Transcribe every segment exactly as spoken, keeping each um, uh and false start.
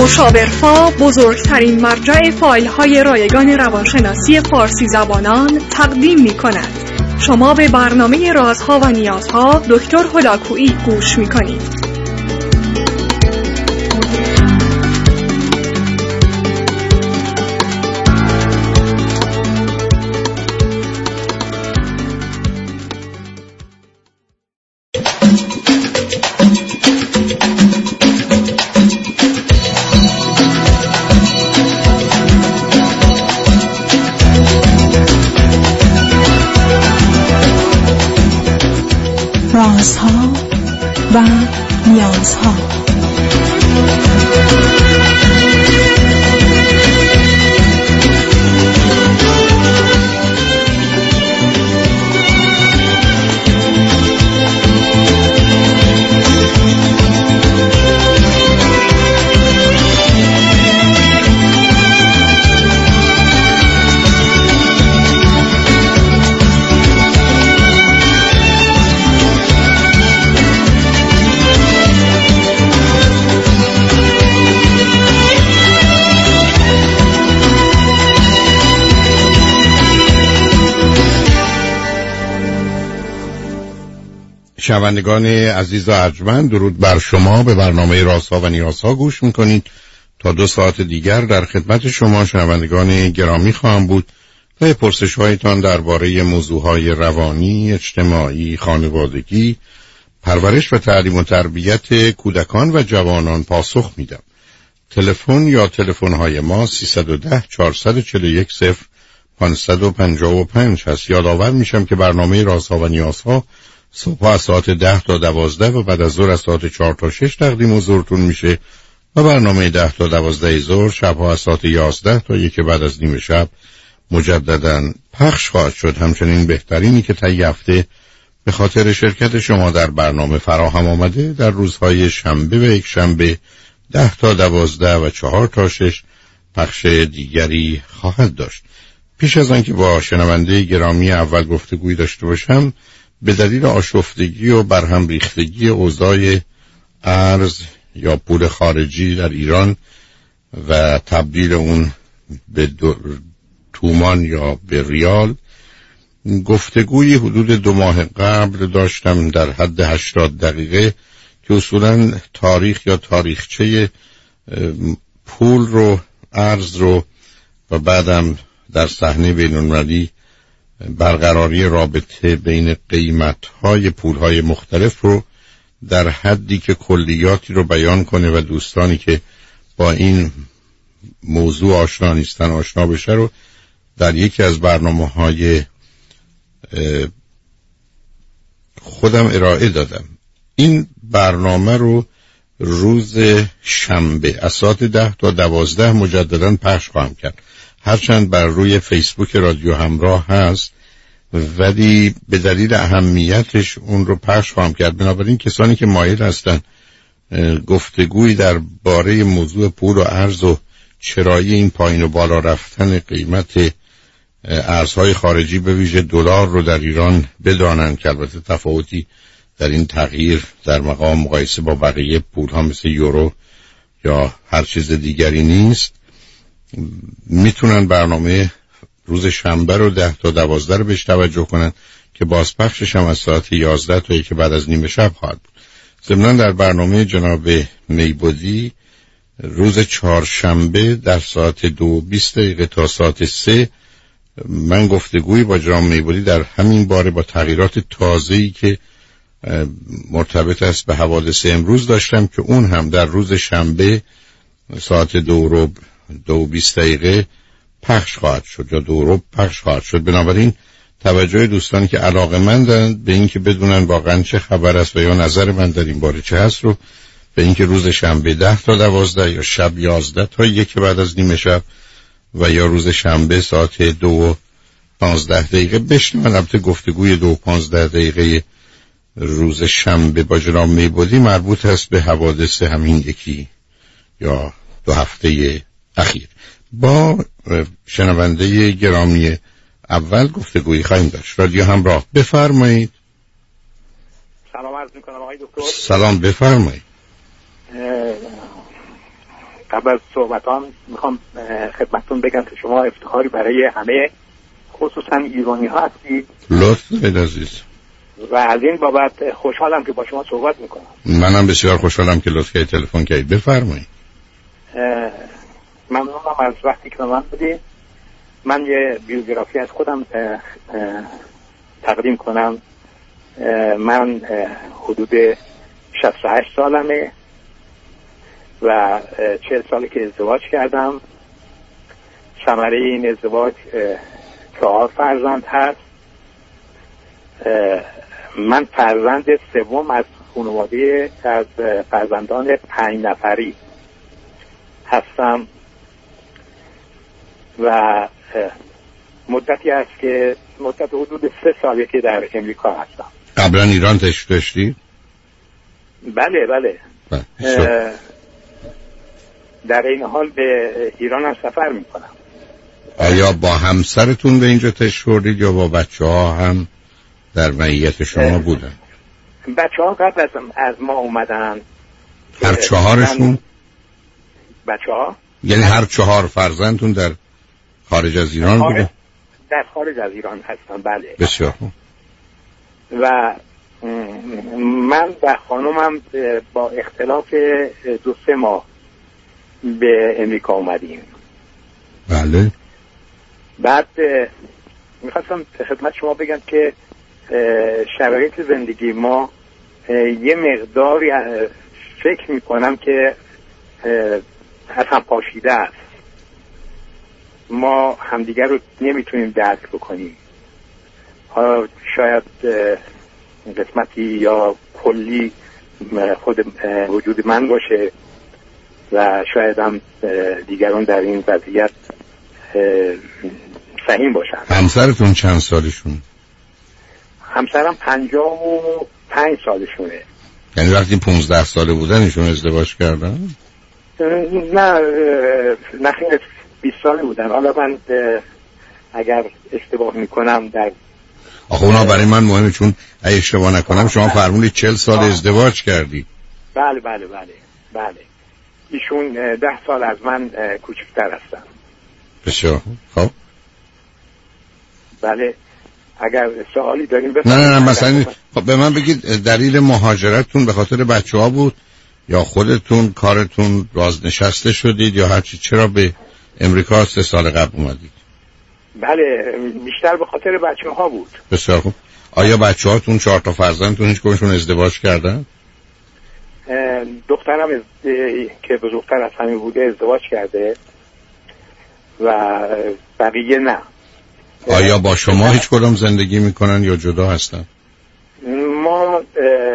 مشاورفا بزرگترین مرجع فایل های رایگان روانشناسی فارسی زبانان تقدیم می کند. شما به برنامه رازها و نیازها دکتر هلاکویی گوش می کنید. رازها و نیازها. شنوندگان عزیز و ارجمند، درود بر شما. به برنامه رازها و نیازها گوش میکنید. تا دو ساعت دیگر در خدمت شما شنوندگان گرامی خواهم بود و پرسش هایتان درباره موضوعهای روانی، اجتماعی، خانوادگی، پرورش و تعلیم و تربیت کودکان و جوانان پاسخ میدم. تلفن یا تلفن های ما سیصد و ده چهارصد و چهل و یک صفر پانصد و پنجاه و پنج هست. یادآور میشم که برنامه رازها و نیازها صبح از ساعت ده تا دوازده و بعد از ظهر از ساعت چهار تا شش تقدیم حضورتون میشه و برنامه ده تا دوازده ظهر شبها از ساعت یازده تا یک بعد از نیم شب مجدداً پخش خواهد شد. همچنین بهترینی که طی هفته به خاطر شرکت شما در برنامه فراهم آمده در روزهای شنبه و یک شنبه ده تا دوازده و چهار تا شش پخش دیگری خواهد داشت. پیش از آنکه با شنونده گرامی اول گفتگوی داشته باشم، به دلیل آشفتگی و برهم ریختگی اوضاع ارز یا پول خارجی در ایران و تبدیل اون به تومان یا به ریال، گفتگوی حدود دو ماه قبل داشتم در حد هشتاد دقیقه که اصولاً تاریخ یا تاریخچه پول رو، ارز رو و بعدم در صحنه بین‌المللی برقراری رابطه بین قیمت‌های پول‌های مختلف رو در حدی که کلیاتی رو بیان کنه و دوستانی که با این موضوع آشنا نیستن آشنا بشه رو در یکی از برنامه‌های خودم ارائه دادم. این برنامه رو روز شنبه از ساعت ده تا دوازده مجدداً پخش خواهم کرد. هرچند بر روی فیسبوک رادیو همراه هست ولی به دلیل اهمیتش اون رو پخش خواهم کرد. بنابراین کسانی که مایل هستن گفتگوی در باره موضوع پول و ارز و چرایی این پایین و بالا رفتن قیمت ارزهای خارجی به ویژه دلار رو در ایران بدانن که البته تفاوتی در این تغییر در مقام مقایسه با بقیه پول‌ها مثل یورو یا هر چیز دیگری نیست، میتونن برنامه روز شنبه رو ده تا دوازده رو بهش توجه کنن که بازپخشش هم از ساعت یازده تا یک بعد از نیمه شب خواهد بود. ضمناً در برنامه جناب میبودی روز چهارشنبه در ساعت دو و بیست دقیقه تا ساعت سه من گفتگویی با جناب میبودی در همین باره با تغییرات تازه‌ای که مرتبط است به حوادث امروز داشتم که اون هم در روز شنبه ساعت دو رو دو و بیست دقیقه پخش خواهد شد یا دو رو پخش خواهد شد. بنابراین توجه دوستانی که علاقه‌مندند به این که بدونن واقعا چه خبر است و یا نظر من در این باره چه هست رو به این که روز شنبه ده تا دوازده یا شب یازده تا یک بعد از نیمه شب و یا روز شنبه ساعت دو و پانزده دقیقه بشنون. البته گفتگوی دو و پانزده دقیقه روز شنبه با جناب میبودی مربوط است به حوادث همین یکی یا دو هفته اخیر. با شنونده گرامی اول گفتگویی خواهیم داشت. رادیو همراه، بفرمایید. سلام عرض میکنم آقای دکتر. سلام، بفرمایید. قبل از صحبتان میخوام خدمتتون بگم که شما افتخاری برای همه خصوصا ایرانی ها هستید. لطف دارید عزیز. و از این بابت خوشحالم که با شما صحبت میکنم. منم بسیار خوشحالم که لطف کردید تلفن کردید. بفرمایید. ممنونم از وقتی که من بودید. من یه بیوگرافی از خودم تقدیم کنم. من حدود شصت و هشت سالمه و چهل ساله که ازدواج کردم. ثمره این ازدواج چهار فرزند هست. من فرزند سوم از خانواده از فرزندان پنج نفری هستم و مدتی است که مدت حدود سه ساله که در امریکا هستم. قبلا ایران تشریف داشتی؟ بله بله. بله. در این حال به ایران هم سفر میکنم. آیا با همسرتون به اینجا تشریف بردید یا با بچه ها هم در معیت شما بودن؟ بچه ها قبل از, از ما اومدن. هر چهارشون؟ بچه ها؟ یعنی هر چهار فرزندتون در خارج از ایران بودن؟ در خارج از ایران هستن. بله. بسیار. و من و خانومم با اختلاف دو سه ماه به امریکا اومدیم. بله. بعد میخواستم خدمت شما بگم که شرایط زندگی ما یه مقداری فکر میکنم که از هم پاشیده است. ما همدیگر رو نمیتونیم درک بکنیم. شاید قسمتی یا کلی خود وجود من باشه و شاید هم دیگران در این وضعیت سهیم باشن. همسرتون چند سالشون؟ همسرم پنجاه و پنج سالشونه. یعنی وقتی پونزده ساله بودن ایشون ازدواج کردن؟ نه نه بیست ساله بودن. حالا من اگر اشتباه میکنم در آخه اونا برای من مهمه، چون اگه اشتباه نکنم شما فرمودید چهل سال ازدواج کردی. بله بله بله بله. ایشون ده سال از من کوچکتر هستن. بسیار خب. بله. اگر سوالی دارین بفرمایید. نه نه نه مثلا خب به من بگید دلیل مهاجرتتون به خاطر بچه ها بود یا خودتون کارتون بازنشسته شدید یا هرچی؟ چرا به امریکا سه سال قبل اومدید؟ بله بیشتر به خاطر بچه ها بود. بسیار خوب. آیا بچه هاتون چهار تا فرزندتون هیچ کدومشون ازدواج کردن؟ دخترم از... که بزرگتر از همین بوده ازدواج کرده و بقیه نه. آیا با شما هیچ کدوم زندگی میکنن یا جدا هستن؟ ما اه...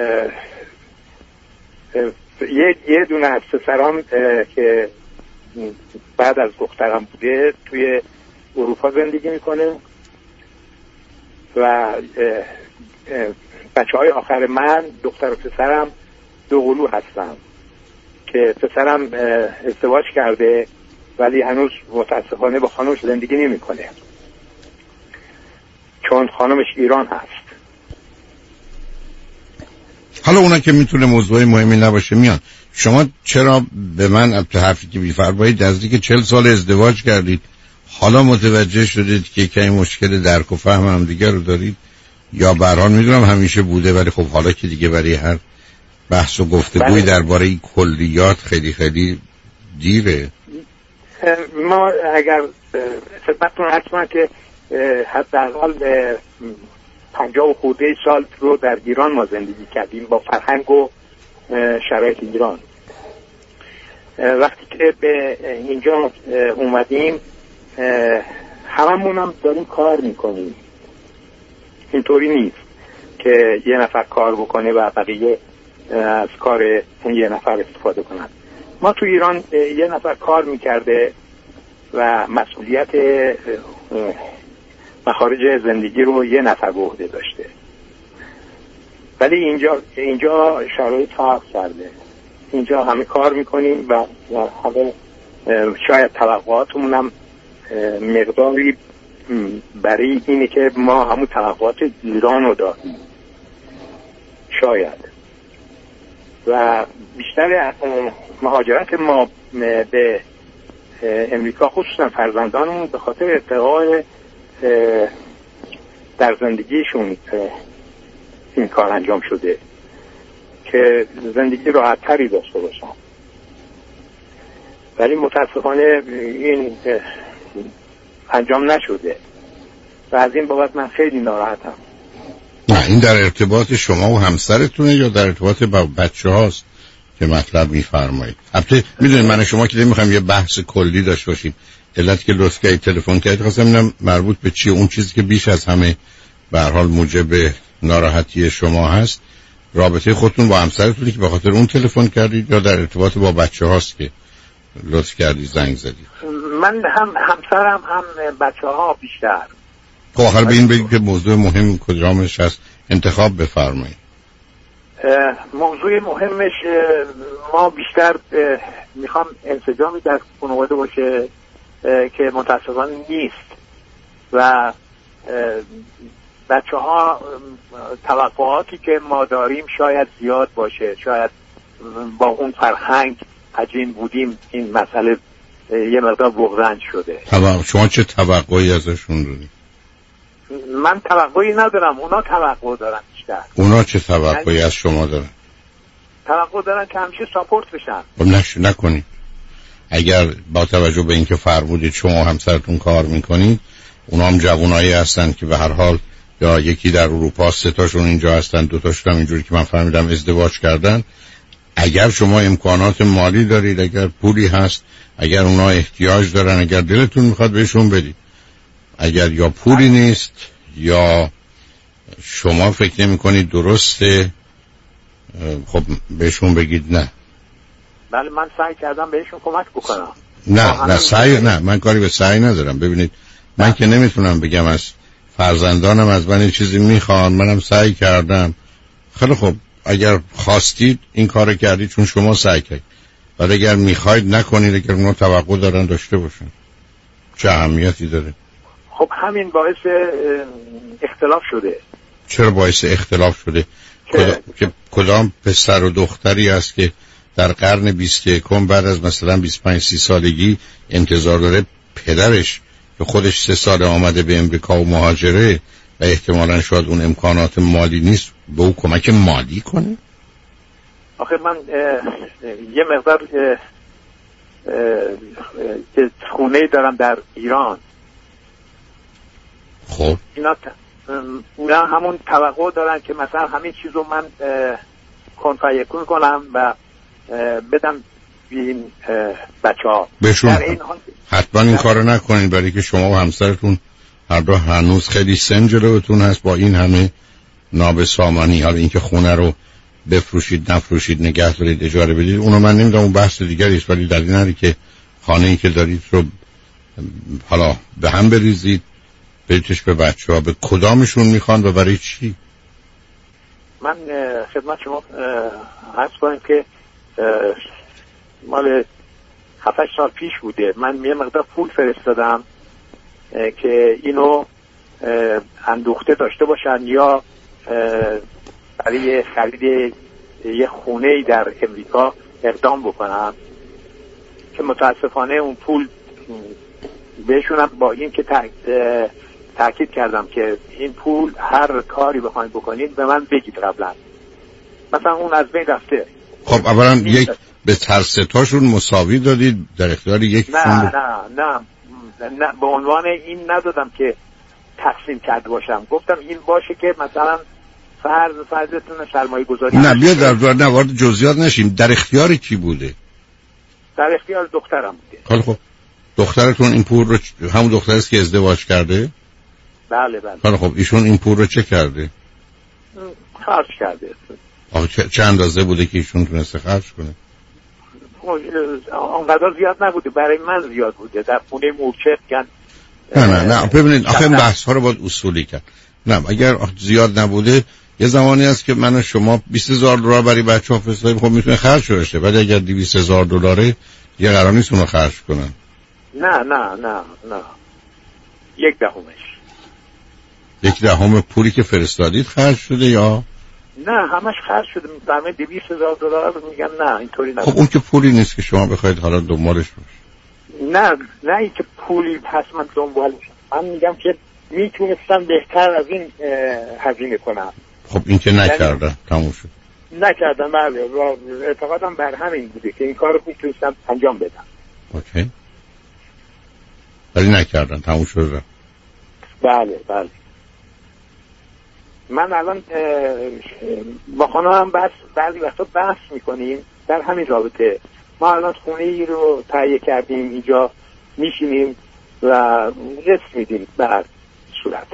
اه... یه یه دونه از پسرام که بعد از دخترم بوده توی اروپا زندگی میکنه و بچه های آخر من دختر و پسرم دو قلو هستن که پسرم ازدواج کرده ولی هنوز متاسفانه با خانمش زندگی نمیکنه چون خانمش ایران هست. حالا اونا که میتونه موضوع مهمی نباشه میان. شما چرا به من حرفی که میفرمایید نزدیک چهل سال ازدواج کردید حالا متوجه شدید که کمی مشکل درک و فهم هم دیگه رو دارید یا به هر حال میدونم همیشه بوده ولی خب حالا که دیگه برای هر بحث و گفتگوی درباره کلیات خیلی خیلی دیره؟ ما اگر خدمتتون حتما که حداقل پنجاه و خورده سال رو در ایران ما زندگی کردیم با فرهنگ و شرایط ایران. وقتی که به اینجا اومدیم هممون هم داریم کار میکنیم. اینطوری نیست که یه نفر کار بکنه و بقیه از کار اون یه نفر استفاده کنن. ما تو ایران یه نفر کار میکرده و مسئولیت مخارج زندگی رو یه نفر به عهده داشته، ولی اینجا اینجا شرایط فرق کرده. اینجا همه کار میکنیم و همه شاید توقعاتمون هم مقداری برای اینه که ما همون توقعات ایران رو داریم شاید. و بیشتر مهاجرت ما به امریکا، خصوصا فرزندانمون، به خاطر ارتقاء در زندگیشون این کار انجام شده که زندگی راحت تری داشته باشن. ولی متاسفانه این انجام نشده و از این بابت من خیلی ناراحتم. نه، این در ارتباط شما و همسرتونه یا در ارتباط با بچه هاست که مطلب میفرمایید؟ البته میدونید من شما که نمیخوام یه بحث کلی داشته باشیم. علت که لطف کردید تلفن کردید خواستم ببینم مربوط به چیه. اون چیزی که بیش از همه به هر حال موجب ناراحتی شما هست رابطه خودتون با همسرتون که به خاطر اون تلفن کردید یا در ارتباط با بچه هاست که لطف کردید زنگ زدید؟ من هم همسرم هم بچه ها بیشتر. خب آخر به این بگید که موضوع مهم کدامش هست، انتخاب بفرمایید. موضوع مهمش ما بیشتر میخوام انسجامی در خانواده باشه که متاسفانه نیست و بچه ها توقعاتی که ما داریم شاید زیاد باشه، شاید با اون فرهنگ عجین بودیم این مسئله یه مقدار بغرنج شده. شما چه توقعی ازشون دارید؟ من توقعی ندارم، اونا توقع دارن بیشتر. اونا چه توقعی از شما دارن؟ توقع دارن که همیشه ساپورت بشن. خب نش نکنید. اگر با توجه به اینکه فرمودید شما همسرتون کار میکنید، اونا هم جوانایی هستن که به هر حال یا یکی در اروپا، سه تاشون اینجا هستن، دو تاشون هم اینجوری که من فهمیدم ازدواج کردن. اگر شما امکانات مالی دارید، اگر پولی هست، اگر اونا احتیاج دارن، اگر دلتون میخواد بهشون بدید. اگر یا پولی نیست یا شما فکر نمی کنید درسته، خب بهشون بگید نه. بله من سعی کردم بهشون کمک بکنم. نه نه سعی نه من کاری به سعی ندارم. ببینید من که نمیتونم بگم از فرزندانم از من چیزی میخوان، منم سعی کردم. خیلی خب اگر خواستید این کارو کردید چون شما سعی کردید، ولی اگر میخواید نکنید، اگر اونا توقع دارن داشته باشن، چه اهمیتی داره؟ خب همین باعث اختلاف شده. چرا باعث اختلاف شده؟ که کدام, کدام پسر و دختری است که در قرن بیست و یکم بعد از مثلا بیست و پنج سی سالگی انتظار داره پدرش که خودش سه سال آمده به امریکا و مهاجره و احتمالاً شاید اون امکانات مالی نیست به او کمک مالی کنه؟ آخه من یه مقدار خونه دارم در ایران. خب اینا اونا همون توقع دارن که مثلا همین چیزو من کنفایکون کنم و بدم این بچه ها بهشون. حتما این کارو نکنین، برای که شما و همسرتون هر دو هنوز خیلی سن جلوتون هست با این همه نابسامانی. حالا اینکه خونه رو بفروشید نفروشید نگه دارید اجاره بدید اونو من نمیدونم، اون بحث دیگری است، ولی دلیل نداره که خانه‌ای که دارید رو حالا به هم بریزید بریتش به بچه ها. به کدامشون میخوان و برای چی؟ من خدمت شما عرض کنم که مال هفت سال پیش بوده من یه مقدار پول فرستادم که اینو اندوخته داشته باشن یا برای خرید یه خونه در امریکا اقدام بکنم، که متاسفانه اون پول بهشونم با این که تأکید کردم که این پول هر کاری بخواید بکنید به من بگید قبلا، مثلا اون از بین رفته. خب اولا یک به ترستاشون مساوی دادید در اختیار یک نه فون؟ نه نه نه به عنوان این ندادم که تقسیم کرده باشم، گفتم این باشه که مثلا فرض فرضتون سرمایه گذاری. نه بیا در در وارد جزئیات نشیم. در اختیار کی بوده؟ در اختیار دخترم بوده. خیلی خب دخترتون این پول رو همون دختری است که ازدواج کرده؟ بله بله. خیلی خب ایشون این پول رو چه کرده؟ خرج کرده. آخه چه, چه اندازه بوده که ایشون تونسته خرج کنه؟ اونقدر زیاد نبوده، برای من زیاد بوده. در خونه مورچه گن نه نه نه ببینید آخه این بحث ها رو باید اصولی کرد. نه اگر زیاد نبوده یه زمانی هست که من و شما بیست هزار دلار برای بچه‌ها فرستادیم، خب میتونه خرج بشه، ولی اگر دویست هزار دلاره یه قرار نیست اونو خرج کنن. نه نه نه نه یک دهمش. یک دهم پولی که فرستادید خرج شده یا نه همش خرج شده، برمه دویست هزار دلار میگن نه اینطوری نه. خب اون که پولی نیست که شما بخواید حالا دنبالش باشید. نه نه این که پولی هست من دنبالش، من میگم که میتونستم بهتر از این هزینه کنم. خب این که نکردن تموم شد. نکردن بله، اعتقادم بر همین بوده که این کار رو میتونستم انجام بدم. اوکی. ولی نکردن تموم شد. بله بله. من الان با خانمم بحث بعضی وقتا بحث میکنیم در همین رابطه. ما الان خونه ای رو تهیه کردیم، اینجا میشینیم و رسم میدیم به هر صورت.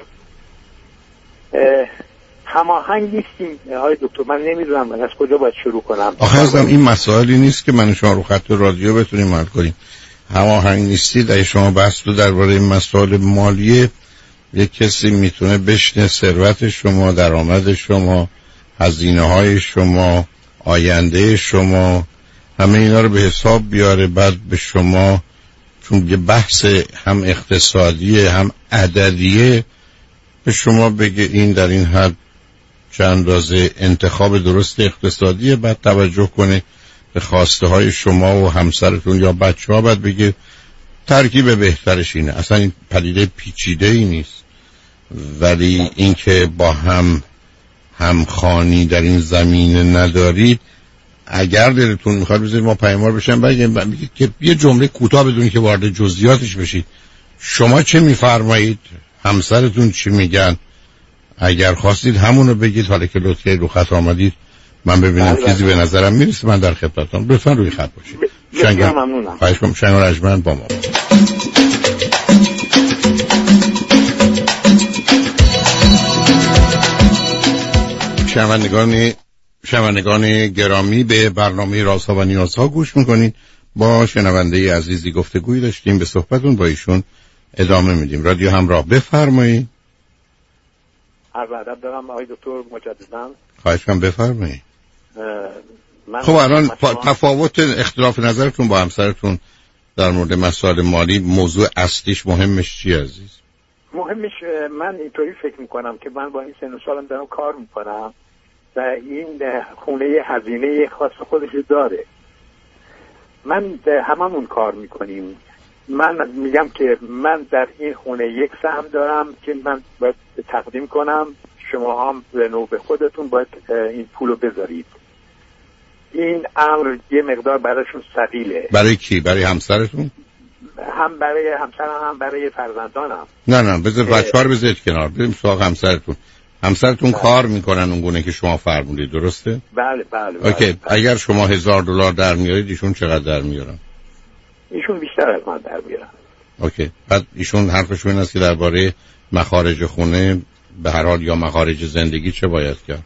هماهنگ نیستیم آقای دکتر، من نمیدونم من از کجا باید شروع کنم. آخه ازم این مسائلی نیست که من شما رو خط رادیو بتونیم حل کنیم. هماهنگ نیستید اگه شما بحث رو درباره این مسائل مالیه، یک کسی میتونه بشنه ثروت شما، درآمد شما، هزینه های شما، آینده شما، همه اینا رو به حساب بیاره، بعد به شما چون یه بحث هم اقتصادیه هم عددیه به شما بگه این در این حد چه اندازه انتخاب درست اقتصادیه، بعد توجه کنه به خواسته های شما و همسرتون یا بچه ها، بعد بگه ترکیب بهترش اینه. اصلا این پدیده پیچیده ای نیست، ولی اینکه با هم همخوانی در این زمینه ندارید، اگر دلتون میخواد بذارید ما پیمار بشن بگیم که یه جمله کوتاه بدون که وارد جزئیاتش بشید، شما چه میفرمایید، همسرتون چی میگن، اگر خواستید همونو بگید. حالا که لطفی رو خط آمدید من ببینم چیزی به نظرم میرسه من در خدمتتون، لطفا روی خط باشید. بسیار ممنونم. خواهش کنم. شنگ رجمند با ما. شنوندگان شنوندگان گرامی، به برنامه رازها و نیازها گوش میکنید. با شنونده عزیزی گفتگویی داشتیم، به صحبتون با ایشون ادامه میدیم. رادیو همراه، بفرمایید. عرض ادب دارم آقای دکتر مجدداً. خواهش کنم بفرمایید. خب الان تفاوت اختلاف نظرتون با همسرتون در مورد مسائل مالی موضوع اصلیش مهمش چیه عزیز؟ مهمش من اینطوری فکر میکنم که من با این سن و سالم دارم کار میکنم و این خونه هزینه خاص خودش داره. من هممون کار میکنیم. من میگم که من در این خونه یک سهم دارم که من باید تقدیم کنم، شما هم به نوبه خودتون باید این پولو بذارید. این امر یه مقدار برایشون ثقیله. برای کی؟ برای همسرتون؟ هم برای همسرم هم برای فرزندانم. نه نه بذار بچه‌ها رو بذارید کنار، بریم سراغ همسرتون. همسرتون بله. کار میکنن اونگونه که شما فرمودید، درسته؟ بله بله, بله. اوکی. بله. اگر شما هزار دلار در میارید ایشون چقدر در میارن؟ ایشون بیشتر از من در میارن. اوکی. بعد ایشون حرفشون این است که درباره مخارج خونه به هر حال یا مخارج زندگی چه باید کرد؟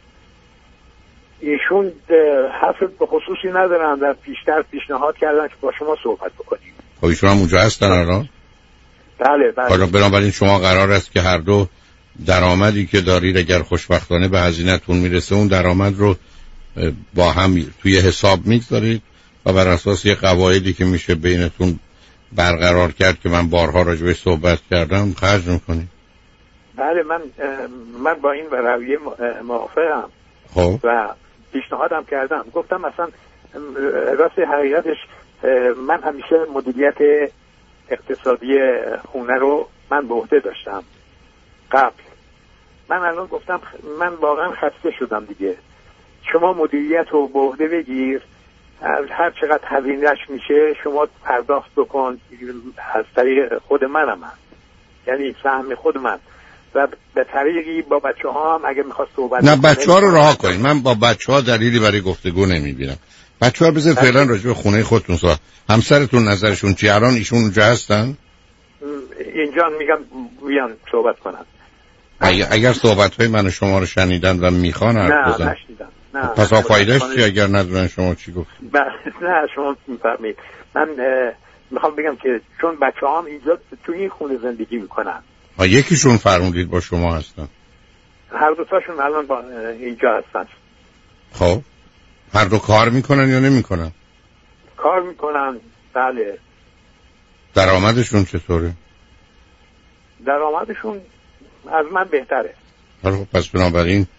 ایشون حرف به خصوصی ندارن، در پیشتر پیشنهاد کردن که با شما صحبت بکنیم. خب ایشون هم اونجا هستن الان؟ بله بله. حالا بنابراین شما قرار است که هر دو درآمدی که دارید اگر خوشبختانه به هزینه‌تون میرسه اون درآمد رو با هم توی حساب میگذارید و بر اساس یه قواعدی که میشه بینتون برقرار کرد که من بارها راجعش صحبت کردم خرج میکنید. بله من من با این رویه موافقم. خب و پیشنهادم کردم، گفتم مثلا راست حقیقتش من همیشه مدیریت اقتصادی خونه رو من به عهده داشتم قبل. من الان گفتم من واقعا خسته شدم دیگه، شما مدیریت رو به عهده بگیر، هر چقدر هزینه‌اش میشه شما پرداخت بکن، از طریق خود منم هم. یعنی سهم خود من و به طریقی با بچه ها هم اگه میخواست صحبت نه بچه ها رو رها کنید. من با بچه ها دلیلی برای گفتگو نمیبینم. بچه ها بذار فعلا راجع به خونه خودتون صحبت. همسرتون نظرشون چی؟ الان ایشون اونجا هستن؟ اینجا میگم بیان صحبت کنن. اگر, اگر صحبت های من و شما رو شنیدن و میخوان حرف بزن. نه نشنیدم. نه پس فایدهش چی اگر ندونن شما چی گفت؟ نه شما میفرمایید. من میخوام بگم که چون بچه ها هم اینجا تو این خونه زندگی میکنن. ها یکیشون فرمودید با شما هستن؟ هر دو تاشون الان با اینجا هستن. خب هر دو کار میکنن یا نمیکنن؟ کار میکنن بله. درآمدشون چطوره؟ درآمدشون از من بهتره. خب پس بنابراین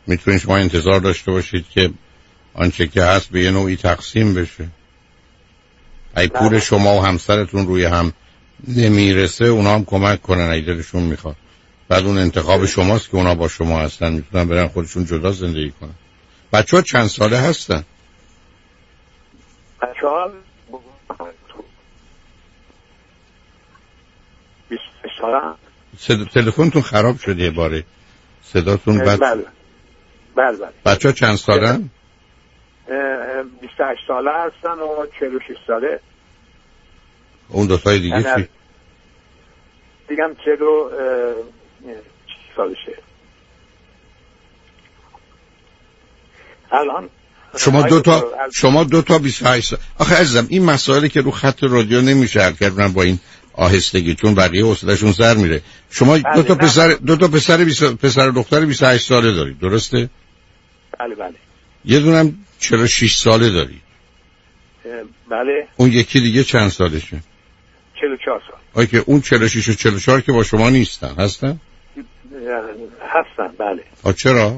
میتونید شما انتظار داشته باشید که آنچه که هست به یه نوعی تقسیم بشه؟ ای پول شما و همسرتون روی هم نمیرسه اونا هم کمک کنن ای دلشون میخواد. بعد اون انتخاب شماست که اونا با شما هستن، میتونن برن خودشون جدا زندگی کنن. بچه ها چند ساله هستن؟ بچه ها بیست ساله. صدا تلفنتون خراب شده یه باره، صداتون بد. بله بله بله. بچه ها چند ساله هستن؟ بیست و هشت ساله هستن و چهل و شش ساله. اون دوتای دیگه چی؟ دیگه هم چهل و سالشه. الان شما دو تا شما دو تا بیست و هشت سال. آخه عزیزم این مسائلی که رو خط رادیو نمیشه حل کرد من با این آهستگی، چون بقیه حوصله‌شون سر میره. شما دو تا پسر دو تا پسر بیست پسر و دختر بیست و هشت ساله دارید، درسته؟ بله بله. یه دونم چهل و شش ساله دارید. بله. اون یکی دیگه چند سالشه؟ چهل و چهار سال. آخه که اون چهل و شش و چهل و چهار که با شما نیستن، هستن؟ هستن بله. آ چرا؟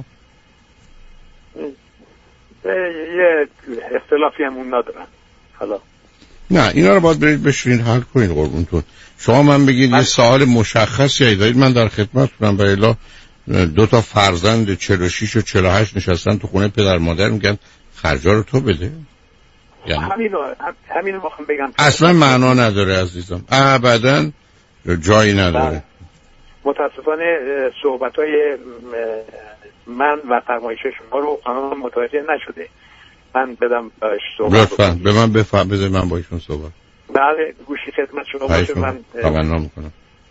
یه اختلافی همون ندارن. حالا نه اینا رو باید برید بشینید حل کنید قربونتون. شما من بگید من... یه سوال مشخصی دارید من در خدمتتونم. برای الا دو تا فرزند چهل و شش و چهل و هشت نشستن تو خونه پدر مادر میگن خرجا رو تو بده. یعنی همینو همینو میخوام بگم اصلا معنا نداره عزیزم، ابدا جایی نداره. متاسفانه صحبت‌های من و فرمایش شما رو قانون متوجه نشده. من بدم صحبت لطفاً به من بفهم بذار من با ایشون صحبت. بله گوشی خدمت شما باشه. من تمنا میکنم.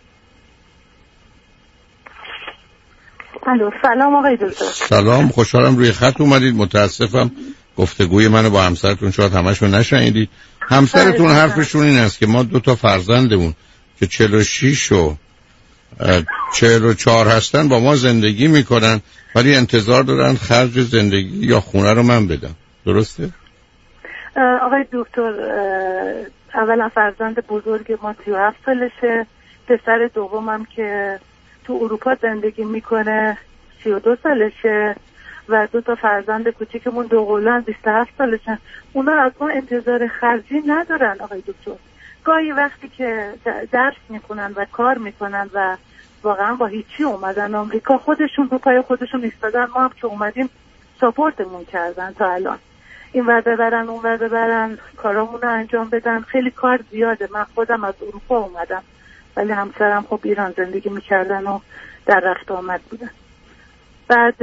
الو سلام آقای دکتر. سلام، خوشحالم روی خط اومدید. متاسفم گفتگوی منو با همسرتون شاید همشو نشنیدید. همسرتون حرفشون این است که ما دو تا فرزندمون که چهل و شش و چهل و چهار هستن با ما زندگی میکنن ولی انتظار دارن خرج زندگی یا خونه رو من بدم. درسته؟ آقای دکتر اولا فرزند بزرگ ما سی و هفت سالشه، پسر دومم که تو اروپا زندگی میکنه سی و دو سالشه و دو تا فرزند کوچیکمون دو قلوان بیست و هفت سالشن. اونا از ما انتظار خرجی ندارن آقای دکتر. گاهی وقتی که درس میکنن و کار میکنن و واقعا با هیچی اومدن آمریکا، خودشون رو پای خودشون ایستادن، ما هم که اومدیم ساپورتمون کردن تا الان. این ور ببرن اون ور ببرن کارامون رو انجام بدن. خیلی کار زیاده. من خودم از اروپا اومدم ولی همسرم خب ایران زندگی میکردن و در رفت آمد بودن. بعد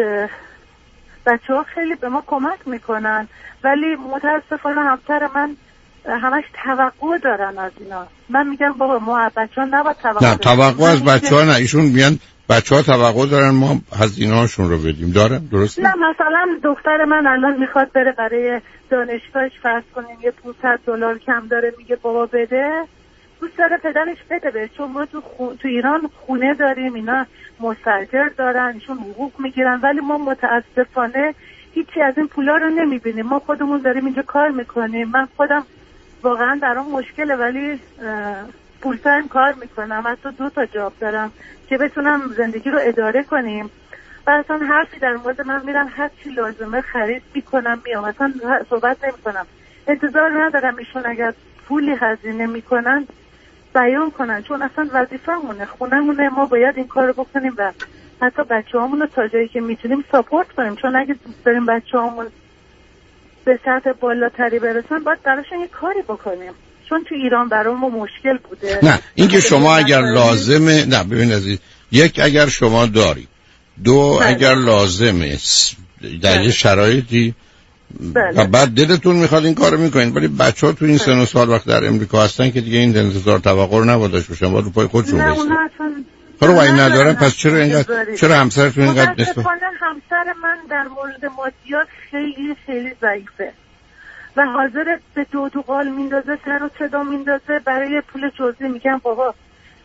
بچه ها خیلی به ما کمک میکنن ولی متاسفانه همسر من همش توقع دارن از اینا. من میگم بابا ما بچه ها نباید توقع نه توقع از بچه ها نه، ایشون میگن بچه ها توقع دارن ما هزینه هاشون رو بدیم. دارن درسته؟ نه مثلا دختر من الان میخواد بره برای دانشگاهش فرض کنیم یه پانصد دلار کم داره، میگه بابا بده، دوست داره پدرش بده بهش، چون ما تو, خو... تو ایران خونه داریم، اینا مستاجر دارن، ایشون حقوق میگیرن ولی ما متاسفانه هیچی از این پولا رو نمیبینیم. ما خودمون داریم اینجا کار میکنیم. من خودم واقعا در اون مشکله ولی پول تایم کار میکنم، حتی دو تا جاب دارم که بتونم زندگی رو اداره کنیم. و اصلا حرفی در مورد من میرم هر چی لازمه خرید میکنم میام، اصلا صحبت نمیکنم. انتظار ندارم ایشون اگر پولی هزینه میکنن بیان کنن، چون اصلا وظیفه‌مونه، خونه‌مونه، ما باید این کارو بکنیم و حتی بچه‌هامون رو تا جایی که میتونیم ساپورت کنیم، چون اگه دوست داریم بچه‌هامون به سطح بالاتری برسن باید براشون یه کاری بکنیم، چون تو ایران برامون مشکل بوده. نه اینکه شما اگر لازمه، نه ببین عزیز، یک اگر شما داری، دو بله. اگر لازمه در یه شرایطی بله. و بعد دلتون میخواد این کارو میکنین، ولی بچه‌ها تو این بله. سن و سال وقت در امریکا هستن که دیگه این انتظار توقع رو نباید داشته باشن، باید رو پای خودشون نه بایستن. اونا اصلا خب وای ندارن، پس چرا اینقدر چرا همسرتون اینقدر نسبت؟ همسر من در مورد مادیات خیلی خیلی ضعیفه و حاضر به دو دو قال میندازه، سر و صدا میندازه برای پول جزئی. میگم بابا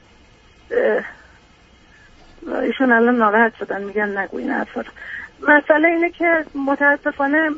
ایشون الان ناراحت شدن میگن نگو این حرفا. مسئله اینه که متاسفانه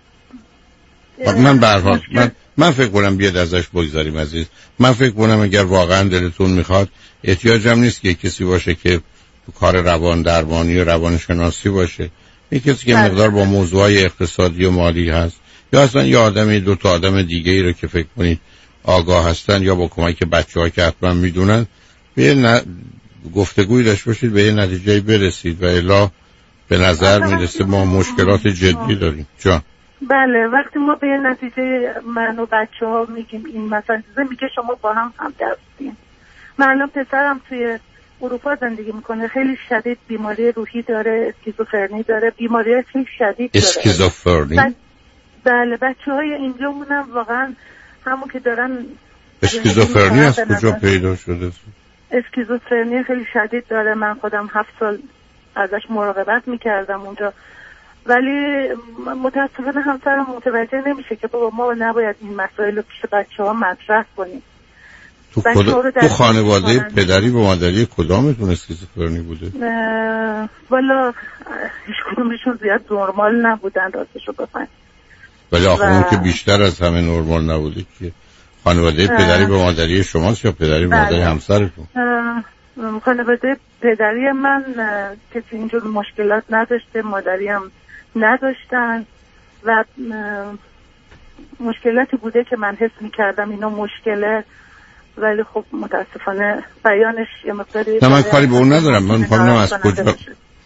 من به هر حال من من فکر کنم بیاد ازش بگذاریم عزیز. من فکر کنم اگر واقعا دلتون میخواد، احتیاجم نیست که کسی باشه که کار روان درمانی و روان شناسی باشه. یک کسی که مقدار با موضوعای اقتصادی و مالی هست، یا اصلا یه آدمی دو تا آدم دیگه ای رو که فکر کنید آگاه هستن، یا با کمک بچه‌ها که حتما میدونن به ن... گفتگوی داشته باشید، به یه نتیجه برسید و الا به نظر میرسه ما مشکلات جدی داریم. جان بله، وقتی ما به نتیجه من و بچه ها میگیم این مثلا میگه شما با هم هم درستین. من الان پسرم توی اروپا زندگی میکنه، خیلی شدید بیماری روحی داره، اسکیزوفرنی داره، بیماری خیلی شدید داره. اسکیزوفرنی؟ ب... بله، بچه های اینجا مونم واقعا همون که دارن. اسکیزوفرنی از کجا پیدا شده؟ اسکیزوفرنی خیلی شدید داره. من خودم هفت سال ازش مراقبت میکردم اونجا، ولی متاسفانه همسرم متوجه نمیشه که بابا ما نباید این مسائل رو پیش بچه ها مطرح کنیم. تو, کد... تو خانواده پدری و مادری کدامتون اسکیزوفرنی بوده؟ والا هیچ کدومشون زیاد نرمال نبودن راستشو بخواید. ولی آخه اون که بیشتر از همه نرمال نبوده که خانواده پدری و مادری شماست یا پدری و مادری همسرتون؟ خانواده پدری من کسی اینجور مشکلات نداشته، مادری هم نداشتن و مشکلاتی بوده که من حس میکردم اینا مشکله، ولی خب متاسفانه بیانش یه مقداری. نه من کاری به اون ندارم، من میخوام از کجا.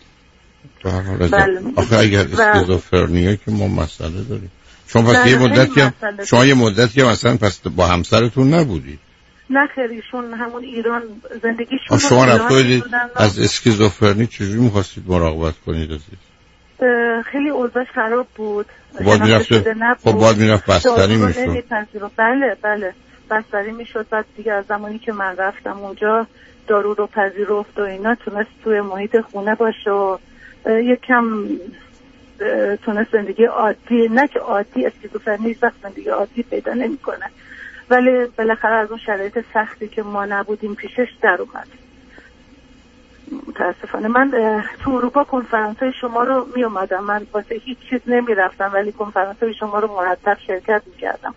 بله. آخه اگر اسکیزوفرنیه که ما مسئله داریم. شما پس یه مدتی هم شما یه مدتی هم مثلا پس با همسرتون نبودید؟ نه خیر، ایشون همون ایران زندگیشون. شما رفتید از اسکیزوفرنی چجوری می‌خواستید مراقبت کنید ازش؟ خیلی اوضاعش خراب بود. باید میرفت خب باید میرفت بستری میشد. بله بله بستری میشد. بعد دیگه از زمانی که من رفتم اونجا دارو رو پذیرفت و اینا، تونست توی محیط خونه باشه و یک کم تونست زندگی عادی، نه که عادی، اسکیزوفرنی وقت زندگی عادی پیدا نمیکنه، ولی بالاخره از اون شرایط سختی که ما نبودیم پیشش در اومد. متاسفانه من تو اروپا کنفرانس‌های شما رو می اومدم، من واسه هیچ چیز نمی رفتم ولی کنفرانس‌های شما رو مرتب شرکت می کردم.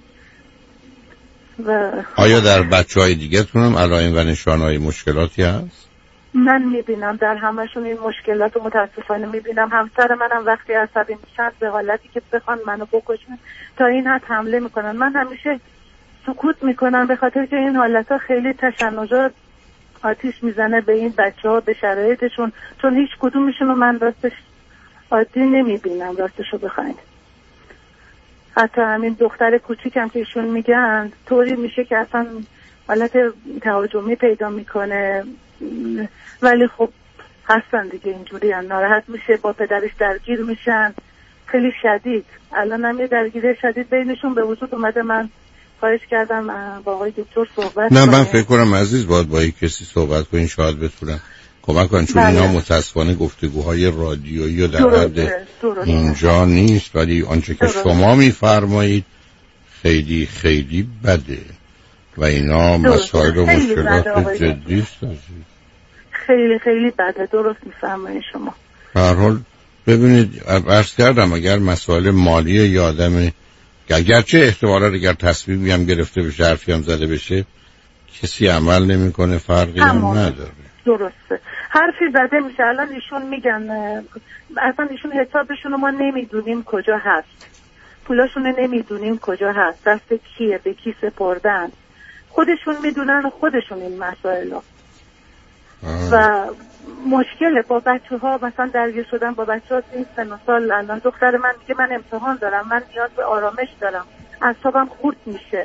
و آیا در بچه‌های دیگه تونم علائم و نشانه‌های مشکلاتی هست؟ من می بینم در همشون این مشکلات رو متاسفانه می بینم. همسر منم وقتی عصبی میشن به حالتی که بخوان منو بکشن تا این حد حمله میکنن. من همیشه سکوت میکنم به خاطر که این حالتها خیلی تشنجات آتیش میزنه به این بچه ها، به شرایطشون، چون هیچ کدومشون رو من راستش عادی نمیبینم راستشو بخواین. حتی همین دختر کوچیکم که ایشون میگن طوری میشه که اصلا حالت تهاجمی پیدا میکنه، ولی خب هستن دیگه اینجوری هم، ناراحت میشه، با پدرش درگیر میشن خیلی شدید. الان هم یه درگیری شدید بینشون به وجود اومده. من خواهش کردم با آقای دکتر صحبت نه من فکر کنم عزیز باید با یک کسی صحبت کنین، شاید بتونن کمک کنن، چون اینا متاسفانه گفتگوهای رادیویی و در حد اینجا نیست، ولی آنچه که شما میفرمایید خیلی خیلی بده و اینا مسائل و مشکلات جدی است. خیلی خیلی بده، درست میفرمایید شما. به هر حال ببینید عرض کردم اگر مسائل مالی یا آدم اگرچه احتمالاً اگر تصمیمی هم گرفته بشه، حرفی هم زده بشه، کسی عمل نمیکنه، فرقی هم نداره. درسته، حرفی زده میشه. الان ایشون میگن اصلا ایشون حسابشون رو ما نمیدونیم کجا هست، پولاشون نمیدونیم کجا هست، دست کیه، به کی سپردن، خودشون میدونن و خودشون این مسائل ها. و مشکله با بچه ها مثلا درگیر شدن با بچه ها این سن و سال. الان دختر من میگه من امتحان دارم، من نیاز به آرامش دارم، اعصابم خورد میشه.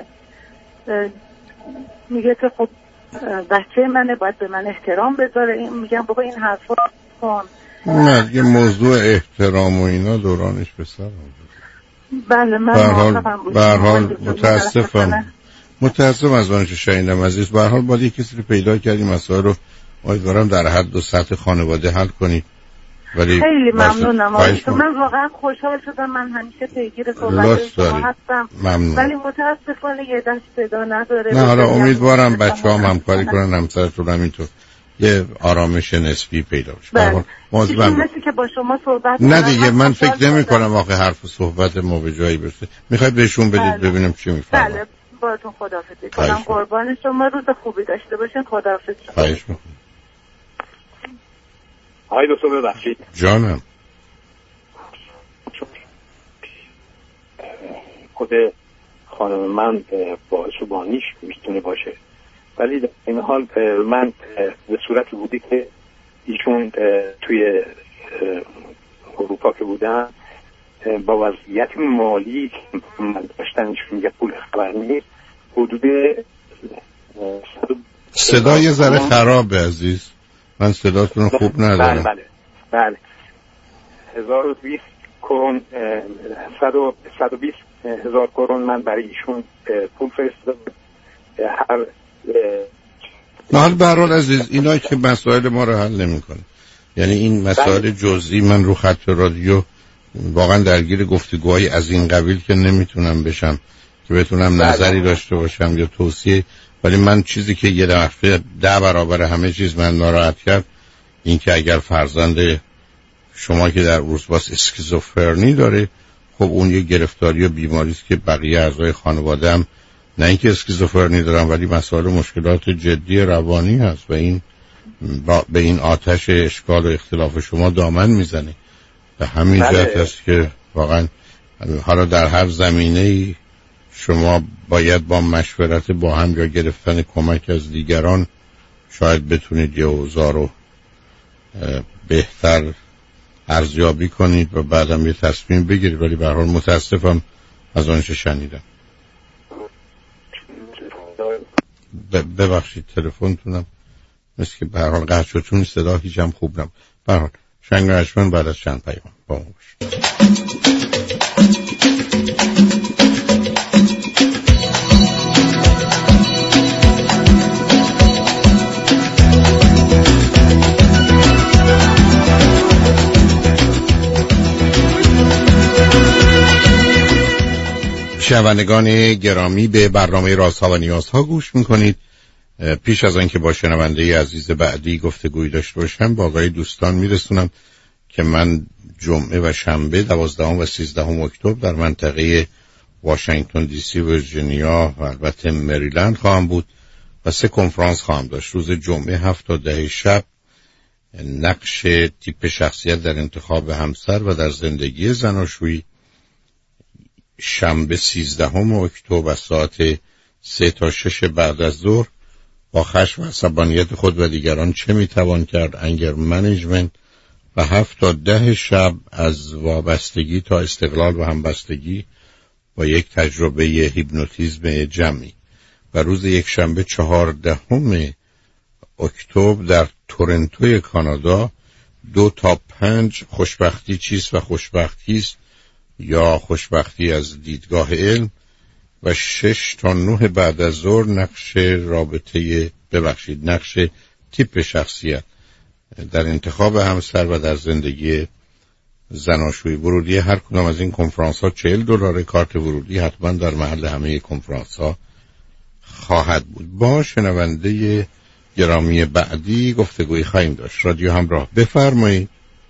میگه که خب بچه منه باید به من احترام بذاره. میگم بابا این حرفا کن. نه یه موضوع احترام و اینا دورانش به سر بله من به هر حال متاسفم متاسفم از آنچه شنیدم عزیز. به هر حال باید کسی رو پیدا کردیم مسائل رو امیدوارم در حد و سطح خانواده حل کنید. ولی خیلی ممنونم من واقعا خوشحال شدم. من همیشه پیگیر صحبت شما هستم ممنون. ولی متاسفانه یه دست صدا نداره. نه حالا امیدوارم بچه هم همکاری کنن، همسرتون همینطور، یه آرامش نسبی پیدا بشه. بله مثل که با شما صحبت نه دیگه من فکر نمی کنم واقع حرف و صحبت ما به جایی برسه. میخواید بهشون بدید بله. ببینم چی میفرمایید. بله باهاتون خداحافظی کنم. قربان شما، روز خوبی داشته باشین. خداحافظ. خواهش میکنم. آقای دکتر ببخشید جانم. خود خانم من باعث و بانیش میتونه باشه. ولی در این حال من به صورت بودی که ایشون توی اروپا که بودن با وضعیت مالی که من داشتن، ایشون یه پول خبر نیست، حدود صدا یه ذره خرابه عزیز، من صداتون خوب ندارم. بله بله بله هزار و بیست کرون، صد و بیست هزار کرون من برای ایشون پول فرستادم. هر حال به هر حال عزیز اینا که مسائل ما رو حل نمی‌کنه، یعنی این مسائل جزئی من رو خط رادیو واقعا درگیر گفتگوهای از این قبیل که نمیتونم بشم که بتونم نظری داشته باشم یا توصیه. ولی من چیزی که یه دفعه ده برابر همه چیز من ناراحت کرد این که اگر فرزند شما که در اورسباس اسکیزوفرنی داره، خب اون یه گرفتاری و بیماری است که بقیه اعضای خانواده هم نه اینکه اسکیزوفرنی دارن ولی مسائل و مشکلات جدی روانی هست و این به این آتش اشکال و اختلاف شما دامن میزنه. به همین جهت است که واقعا حالا در هر زمینه‌ای شما باید با مشورت با هم یا گرفتن کمک از دیگران شاید بتونید یه اوضاع رو بهتر ارزیابی کنید و بعدم یه تصمیم بگیرید. ولی به هر حال متاسفم از آنچه شنیدم. ببخشید تلفنتونم مثل که به هر حال قطع شد چون صدا هیچ هم خوب نبود. به هر حال شنگ رشمن بعد از چند پیام با ما باشید. شنوندگان گرامی به برنامه رازها و نیازها گوش میکنید. پیش از آن که با شنونده عزیز بعدی گفتگوی داشته باشم با آقای دوستان میرسونم که من جمعه و شنبه دوازدهم و سیزدهم اکتبر در منطقه واشنگتن دی سی، ورجینیا و البته مریلند خواهم بود و سه کنفرانس خواهم داشت. روز جمعه هفت تا ده شب نقش تیپ شخصیت در انتخاب همسر و در زندگی زناشویی، شنبه سیزدهم اکتبر از ساعت سه تا شش بعد از ظهر با خشم و عصبانیت خود و دیگران چه میتوان کرد، انگر منیجمنت، و هفت تا ده شب از وابستگی تا استقلال و همبستگی با یک تجربه هیپنوتیزم جمعی. و روز یک شنبه چهاردهم اکتبر در تورنتو کانادا دو تا پنج خوشبختی چیست و خوشبختی است یا خوشبختی از دیدگاه علم و شش تا نه بعد از ظهر نقش رابطه ببخشید نقش تیپ شخصیت در انتخاب همسر و در زندگی زناشویی. ورودی هر کدام از این کنفرانس ها چهل دلار. کارت ورودی حتما در محل همه کنفرانس ها خواهد بود. با شنونده گرامی بعدی گفتگوی خواهیم داشت. رادیو همراه، بفرمایید.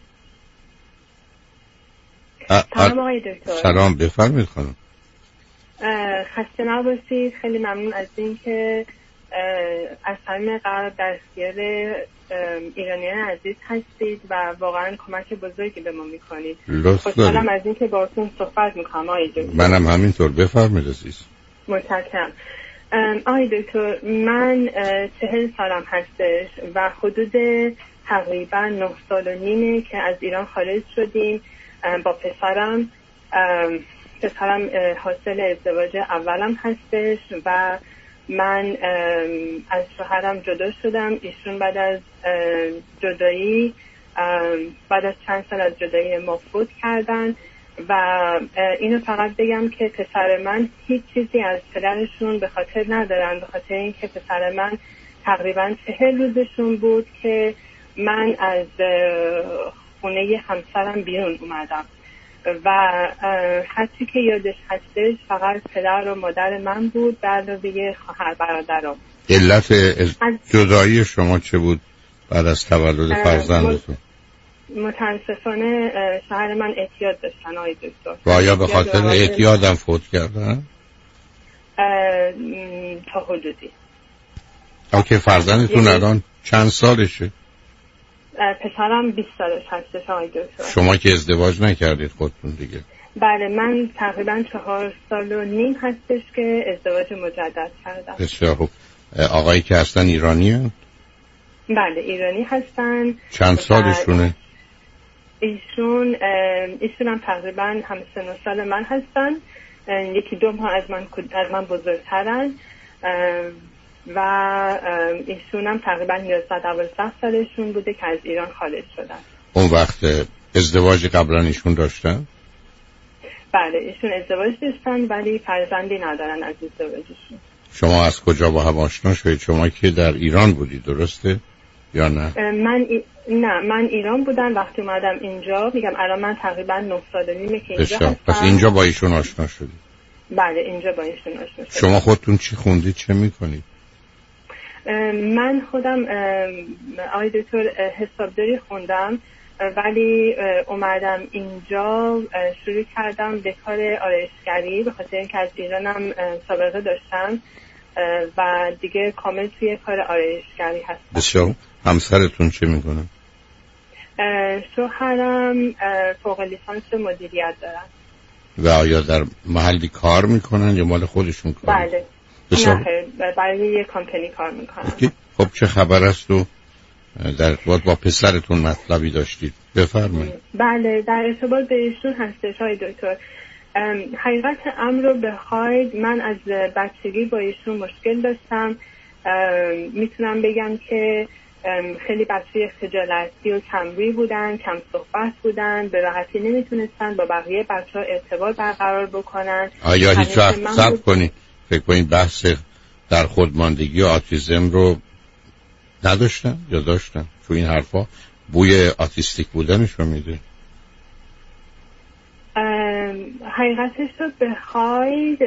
سلام آقای دکتر. سلام، بفرمایید خانم. خسته نباشید. خیلی ممنون از این که از صمیم قلب در اختیار ایرانیان عزیز هستید و واقعا کمک بزرگی به ما میکنید. خوشحالم از این که باهاتون صحبت میکنم آقای دکتر. منم همینطور، بفرمایید عزیز. متشکرم. آقای دکتر، من چهل سالم هستش و حدود تقریبا نه سال و نیمه که از ایران خارج شدیم با پسرم. پسرم حاصل ازدواج اولم هستش و من از شوهرم جدا شدم. ایشون بعد از جدایی بعد از چند سال از جدایی ما فوت کردن و اینو فقط بگم که پسر من هیچ چیزی از پدرشون به خاطر ندارن، به خاطر اینکه پسر من تقریبا چهل روزشون بود که من از خونه همسرم بیرون اومدم و هرچی که یادش هستش فقط پدر و مادر من بود به علاوه خواهر برادرم. علت جدایی شما چه بود بعد از تولد فرزندتون؟ متاسفانه شوهر من اعتیاد داشتن آقای دکتر. و آیا به خاطر اعتیادم فوت کردن؟ تا حدودی. اوکی، فرزندتون الان چند سالشه؟ پسرم بیست سالش هستش آقای دکتر. شما که ازدواج نکردید خودتون دیگه؟ بله، من تقریبا چهار سال و نیم هستش که ازدواج مجدد کردم. بسیار خوب. آقایی که هستن ایرانی هستن؟ بله ایرانی هستن. چند سالشونه؟ ایشون ایشون هم تقریبا هم سن و سال من هستن، یکی دو ماه از من از من بزرگترن و ایشون هم تقریبا یازده دوازده سالشون بوده که از ایران خارج شدن. اون وقت ازدواج قبلا ایشون داشتن؟ بله ایشون ازدواج داشتن ولی فرزندی ندارن از ازدواجشون. شما از کجا با هم آشنا شدید؟ شما که در ایران بودی درسته یا نه؟ من ای... نه من ایران بودم وقتی اومدم اینجا، میگم الان من تقریبا نه سال و نیمه که اینجا هستم. پس اینجا با ایشون آشنا شدید؟ بله اینجا با ایشون آشنا شدم. شما خودتون چی خوندید، چه میکنید؟ من خودم آقای دکتر حسابداری خوندم ولی اومدم اینجا شروع کردم به کار آرایشگری به خاطر اینکه از ایرانم سابقه داشتم و دیگه کامل توی کار آرایشگری هستم. بسیار. همسرتون چه میکنه؟ شوهرم فوق لیسانس مدیریت دارن. و آیا در محلی کار میکنن یا مال خودشون کار؟ بله. بسیار. نه برای یه کمپانی کار میکنن. خب چه خبر است و در ارتباط با پسرتون مطلبی داشتید؟ بفرمایید. بله در ارتباط به ایشون هستش های دکتر. حقیقت امر رو بخواید من از بچگی با ایشون مشکل داشتم. میتونم بگم که خیلی بچه خجالتی و کمروی بودن، کم صحبت بودن، به راحتی نمیتونستن با بقیه بچه ها ارتباط برقرار بکنن. آیا هیچ وقت صبر کنید فکر کنید بحث در خودماندگی و آتیزم رو نداشتن یا داشتن؟ چون این حرفا بوی آتیستیک بودنش رو میده. حقیقتش رو بخواید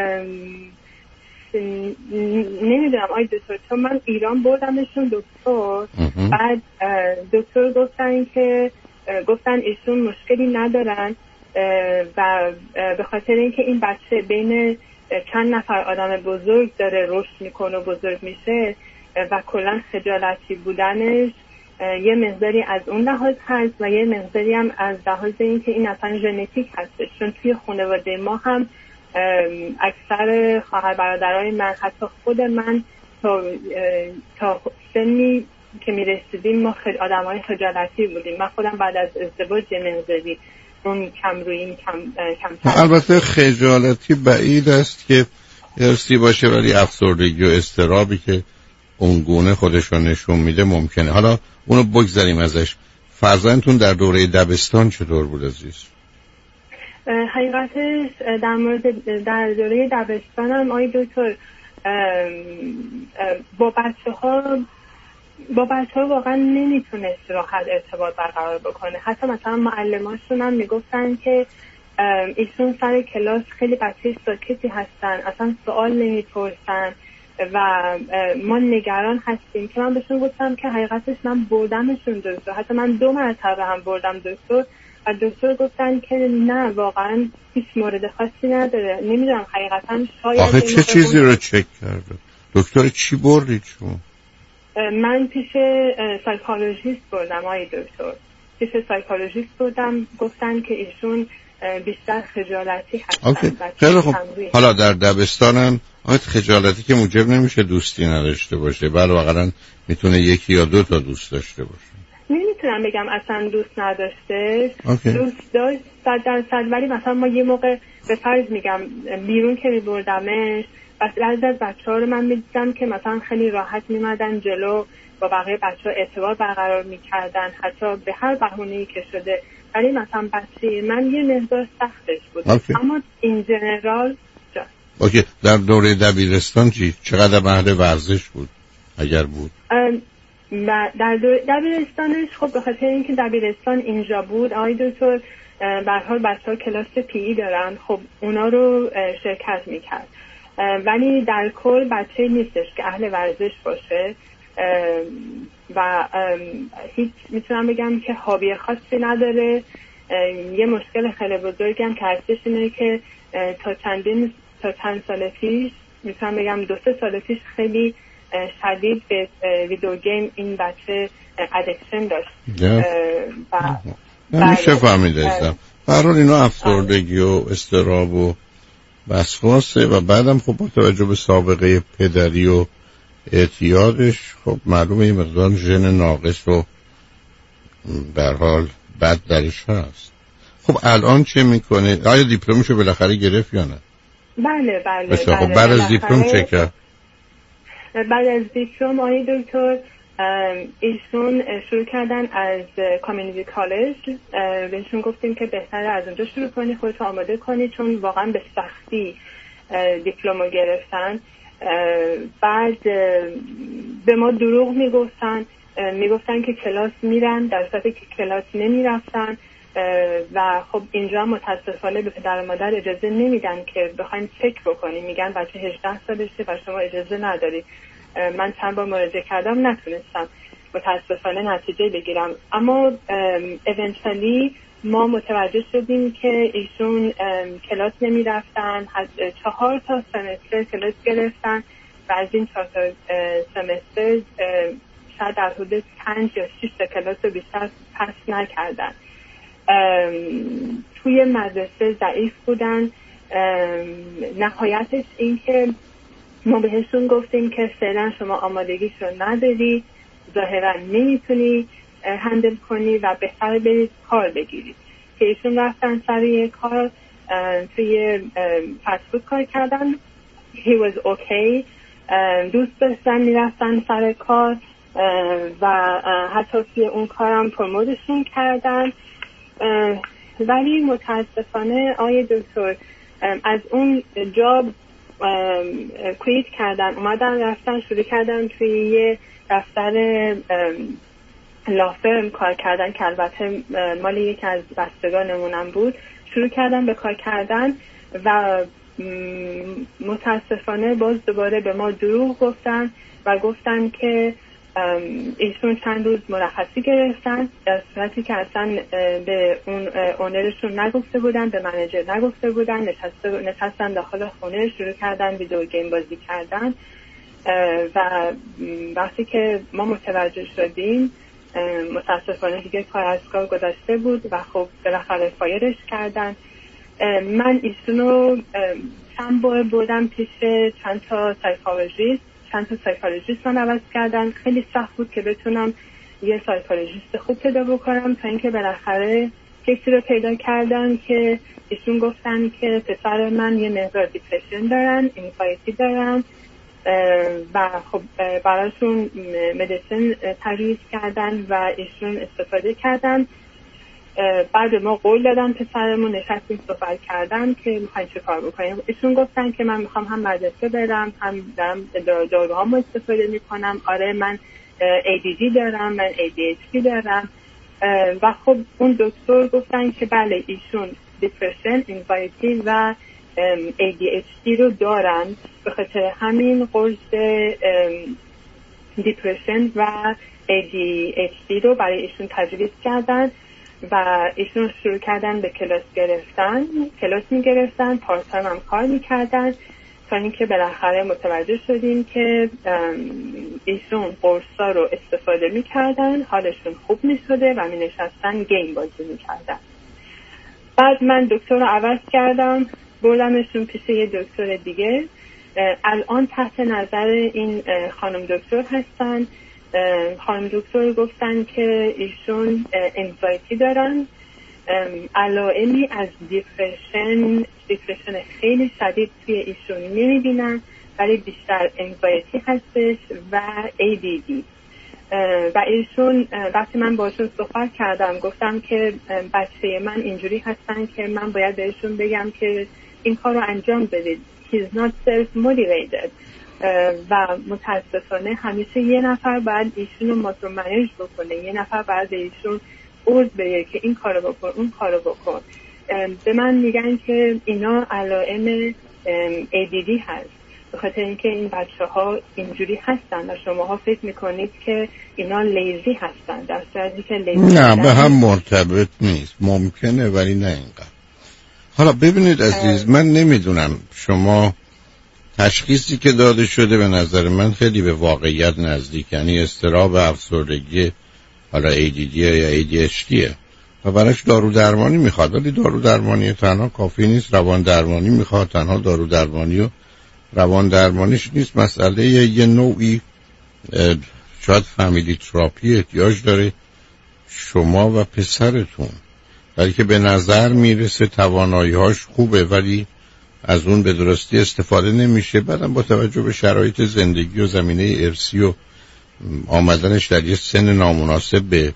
نمیدونم آی دکتر، چون من ایران بردمشون دکتر، بعد دکتر گفتن که گفتن ایشون مشکلی ندارن و به خاطر اینکه این بچه بین چند نفر آدم بزرگ داره رشد میکنه و بزرگ میشه و کلا خجالتی بودنش یه مقداری از اون لحاظ هست و یه مقداری هم از لحاظ اینکه این اصلا ژنتیک هستش، چون توی خانواده ما هم اکثر خواهر برادرای من حتی خود من تا تا سنی که میرسیدیم ما خیلی آدمای خجالتی بودیم. من خودم بعد از ازدواج یه مقداری اون کم روی کم کم البته خجالتی بعید است که ارثی باشه ولی افسردگی و اضطرابی که اون گونه خودش رو نشون میده ممکنه. حالا اونو بگذاریم ازش. فرزندتون در دوره دبستان چطور بود عزیز؟ حقیقتش در مورد در دوره دبستانم آقای دکتر با بچه ها با بچه ها واقعا نمیتونست راحت ارتباط برقرار بکنه. حتی مثلا معلماشون هم میگفتن که ایشون سر کلاس خیلی بچه ساکتی هستن، اصلا سوال نمیپرسن و ما نگران هستیم که من بهشون گفتم که حقیقتش من بردمشون دکتر، حتی من دو مرتبه هم بردم دکتر و دکتر گفتن که نه واقعا هیچ مورد خاصی نداره. نمیدونم حقیقتا شاید آخه چه چیزی رو چک کرده؟ دکتر چی بردید شما؟ من پیش سایکولوژیست بردم آقای دکتر، پیش سایکولوژیست بردم، گفتن که ایشون بیشتر خجالتی هستن. خیلی خوب. حالا در دبستانم آیا خجالتی که موجب نمیشه دوستی نداشته باشه؟ بله واقعا میتونه یکی یا دو تا دوست داشته باشه. نمیتونم بگم اصلا دوست نداشته. دوست داشت صد درصد، ولی مثلا ما یه موقع به فرض میگم بیرون که میبردمش بس بعضی از بچه‌ها رو من میدیدم که مثلا خیلی راحت میمدن جلو با بقیه بچه‌ها ارتباط برقرار میکردن حتی به هر بهونه‌ای که شده، ولی مثلا بچه من یه مقدار سختش بود. اوکی. اما این جنرال جا. اوکی. در دوره دبیرستان چی؟ چقدر مهد ورزش بود اگر بود؟ در دبیرستانش خب به خاطر اینکه دبیرستان اینجا بود آقای دکتر به هر حال بچه‌ها کلاس پی ای دارن، خب اونا رو شرکت میکرد، ولی در کل بچه نیستش که اهل ورزش باشه و هیچ میتونم بگم که هابی خاصی نداره. یه مشکل خیلی بزرگی هم که هستش اینه که تا چندین تا چند سال پیش میتونم بگم دو سه سال پیش خیلی شدید به ویدیو گیم این بچه ادکشن داشت. و نمیشه فهمیده ایستم برحال اینا افسردگی و اضطراب و وسواسه و بعدم خب با توجه به سابقه پدری و اعتیادش خب معلومه یه مقدار ژن ناقص و برحال بد درش هست. خب الان چه میکنه؟ آیا دیپلمشو بالاخره گرفت یا نه؟ بله بله, بله. خب بله. بعد از دیپلم چه کرد؟ بعد از دیپلم آقای دکتر ایشون شروع کردن از کامیونیتی کالج. بهشون گفتیم که بهتره از اونجا شروع کنی، خودتو آماده کنی، چون واقعا به سختی دیپلم رو گرفتن. بعد به ما دروغ میگفتن میگفتن که کلاس میرن در صورتی که کلاس نمیرفتن و خب اینجا متاسفانه به پدر و مادر اجازه نمیدن که بخواین چک بکنیم، میگن بچه هجده سالشه و شما اجازه نداری. من چند بار مراجعه کردم نتونستم متاسفانه نتیجه بگیرم، اما اونچالی ما متوجه شدیم که ایشون کلاس نمی رفتن. چهار تا سمستر کلاس گرفتن و از این چهار تا سمستر شاید در حدود پنج یا شش تا کلاس رو بیشتر پس نکردن. توی مدرسه ضعیف بودن. نهایتش این که ما بهشون گفتیم که فعلا شما آمادگیش رو نداری، ظاهرا نمیتونی هندل کنی و بهتر برید کار بگیرید. که ایشون رفتن سر یه کار توی فست فود کار کردن. he was okay. دوست داشتن میرفتن سر کار و حتی توی اون کارم پروموتشون کردن، ولی متاسفانه آقای دکتر از اون جاب کویت کردن، اومدن رفتن شروع کردن توی یه دفتر لافرم کار کردن که البته مال یکی از بستگانمونم بود. شروع کردن به کار کردن و متاسفانه باز دوباره به ما دروغ گفتن و گفتن که ایشون چند روز مرخصی گرفتن، در صورتی که اصلا به اون اونرشون نگفته بودن، به منیجر نگفته بودن. نشستن داخل خونه شروع کردن ویدیو گیم بازی کردن و وقتی که ما متوجه شدیم متاسفانه دیگه کار از کار گذشته بود و خب بالاخره فایرش کردن. من ایشونو چند بار بردم پیش چند تا سایکولوژیست، چند تا سایکولوژیست من عوض کردن. خیلی سخت بود که بتونم یه سایکولوژیست خوب پیدا بکنم تا اینکه بالاخره کسی رو پیدا کردن که ایشون گفتن که پسر من یه مقدار دیپرشن دارن، انزایتی دارن و خب براشون مدیسن تجویز کردن و ایشون استفاده کردن. بعد ما قول دادن پسرمون، نشستیم صحبت کردن که میخواین چه کار بکنیم. ایشون گفتن که من میخوام هم مدرسه برم، هم دارم داروهامو استفاده میکنم. آره من ای دی دی دارم، من ای دی اچ دی دارم. و خب اون دکتر گفتن که بله ایشون دیپرشن، انزایتی و ای دی اچ دی رو دارن، به خاطر همین قرص دیپرشن و ای دی اچ دی رو برای ایشون تجویز کردن و ایشون شروع کردن به کلاس گرفتن. کلاس می گرفتن، پارت تایم هم کار می کردن تا اینکه بالاخره متوجه شدیم که ایشون قرصا رو استفاده می کردن، حالشون خوب می شده و می نشستن گیم بازی می کردن. بعد من دکتر رو عوض کردم، بردمشون پیش یه دکتر دیگه. الان تحت نظر این خانم دکتر هستن. خانم دکتر گفتن که ایشون انزایتی دارن، علائمی از دیپرشن دیپرشن خیلی شدید توی ایشون نمیبینن، ولی بیشتر انزایتی هستش و ای دی دی. و ایشون وقتی من باشون صحبت کردم گفتم که بچه من اینجوری هستن که من باید بهشون بگم که این کار رو انجام بدید. He's not self-motivated. و متاسفانه همیشه یه نفر باید ایشون رو ماترومنیج بکنه، یه نفر باید ایشون عرض بگه که این کارو بکن اون کارو بکن. به من میگن که اینا علائم ای دی دی هست، به خاطر اینکه این بچه ها اینجوری هستن و شماها فکر میکنید که اینا لیزی هستن، در صورتی که لیزی نه به هم مرتبط نیست. ممکنه ولی نه اینقدر. حالا ببینید عزیز، من نمیدونم شما تشخیصی که داده شده به نظر من خیلی به واقعیت نزدیک، یعنی اضطراب افسردگی، حالا ای دی دی یا ای دی اچ دی. و براش دارو درمانی میخواد، ولی دارو درمانی تنها کافی نیست، روان درمانی میخواد. تنها دارو درمانی و روان درمانیش نیست، مسئله یه نوعی شاید فامیلی تراپی احتیاج داره شما و پسرتون، ولی که به نظر میرسه توانایی‌هاش خوبه ولی از اون به درستی استفاده نمیشه. بعدم با توجه به شرایط زندگی و زمینه ارثی و آمدنش در یه سن نامناسب به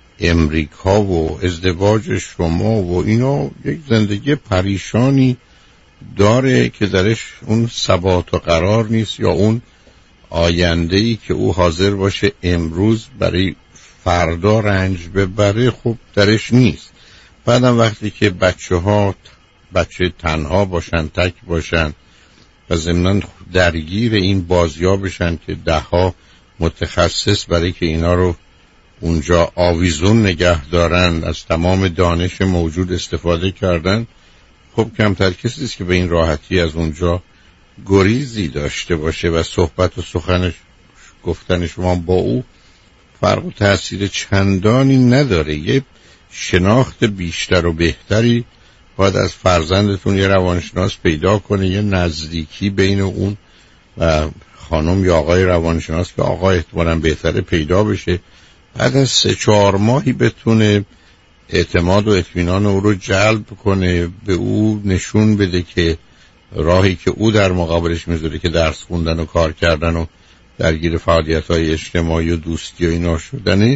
امریکا و ازدواج شما و اینا، یک زندگی پریشانی داره که درش اون ثبات و قرار نیست یا اون آینده‌ای که او حاضر باشه امروز برای فردا رنج ببره خب درش نیست. بعدم وقتی که بچه ها بچه تنها باشن، تک باشن و ضمناً درگیر این بازی‌ها بشن که ده ها متخصص برای که اینا رو اونجا آویزون نگه دارن، از تمام دانش موجود استفاده کردن، خب کمتر کسی است که به این راحتی از اونجا گریزی داشته باشه و صحبت و سخنش گفتن شما با او فرق و تأثیر چندانی نداره. یه شناخت بیشتر و بهتری باید از فرزندتون یه روانشناس پیدا کنه، یه نزدیکی بین اون و خانم یا آقای روانشناس که آقا احتمالاً بهتره پیدا بشه. بعد از سه چهار ماهی بتونه اعتماد و اطمینان او رو جلب کنه، به او نشون بده که راهی که او در مقابلش میذاره که درس خوندن و کار کردن و درگیر فعالیت‌های اجتماعی و دوستی و اینا شدنه،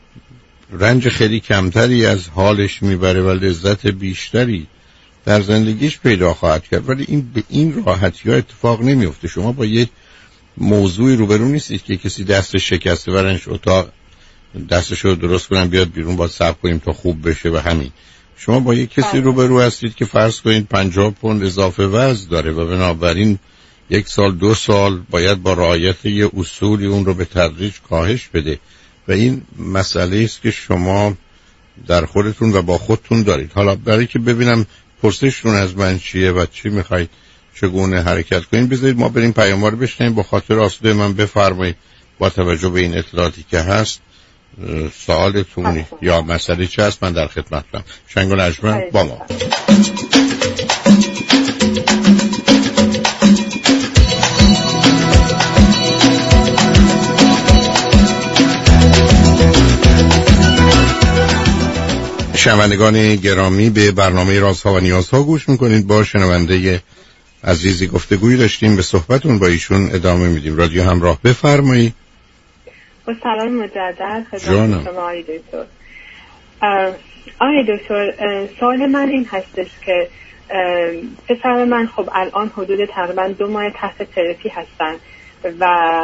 رنج خیلی کمتری از حالش میبره و لذت بیشتری در زندگیش پیدا خواهد کرد. ولی این به این راحتی ها اتفاق نمیفته. شما با یک موضوعی روبرو نیستید که کسی دستش شکسته برنش اتاق دستش رو درست کنن بیاد بیرون، باید صبر کنیم تا خوب بشه و همین. شما با یک کسی روبرو هستید که فرض کنید پنجاه پوند اضافه وزن داره و بنابراین یک سال دو سال باید با رعایت یه اصولی اون رو به تدریج کاهش بده و این مسئله است که شما در خودتون و با خودتون دارید. حالا برای که ببینم پرسشتون از من چیه و چی میخواید چگونه حرکت کنید، بذارید ما بریم پیام رو بشنویم. با خاطر آسوده من بفرمایید با توجه به این اطلاعاتی که هست سوالتون یا مسئله چی هست من در خدمتم. شنگ و نجمن با ما. شنوندگان گرامی به برنامه رازها و نیازها گوش میکنید. با شنونده عزیزی گفتگویی داشتیم، به صحبتون با ایشون ادامه میدیم. رادیو همراه بفرمایید. با سلام مجدد خدمت شما آقای دکتر. آقای دکتر سوال من این هستش که پسر من خب الان حدود تقریبا دو ماه تحت تراپی هستن و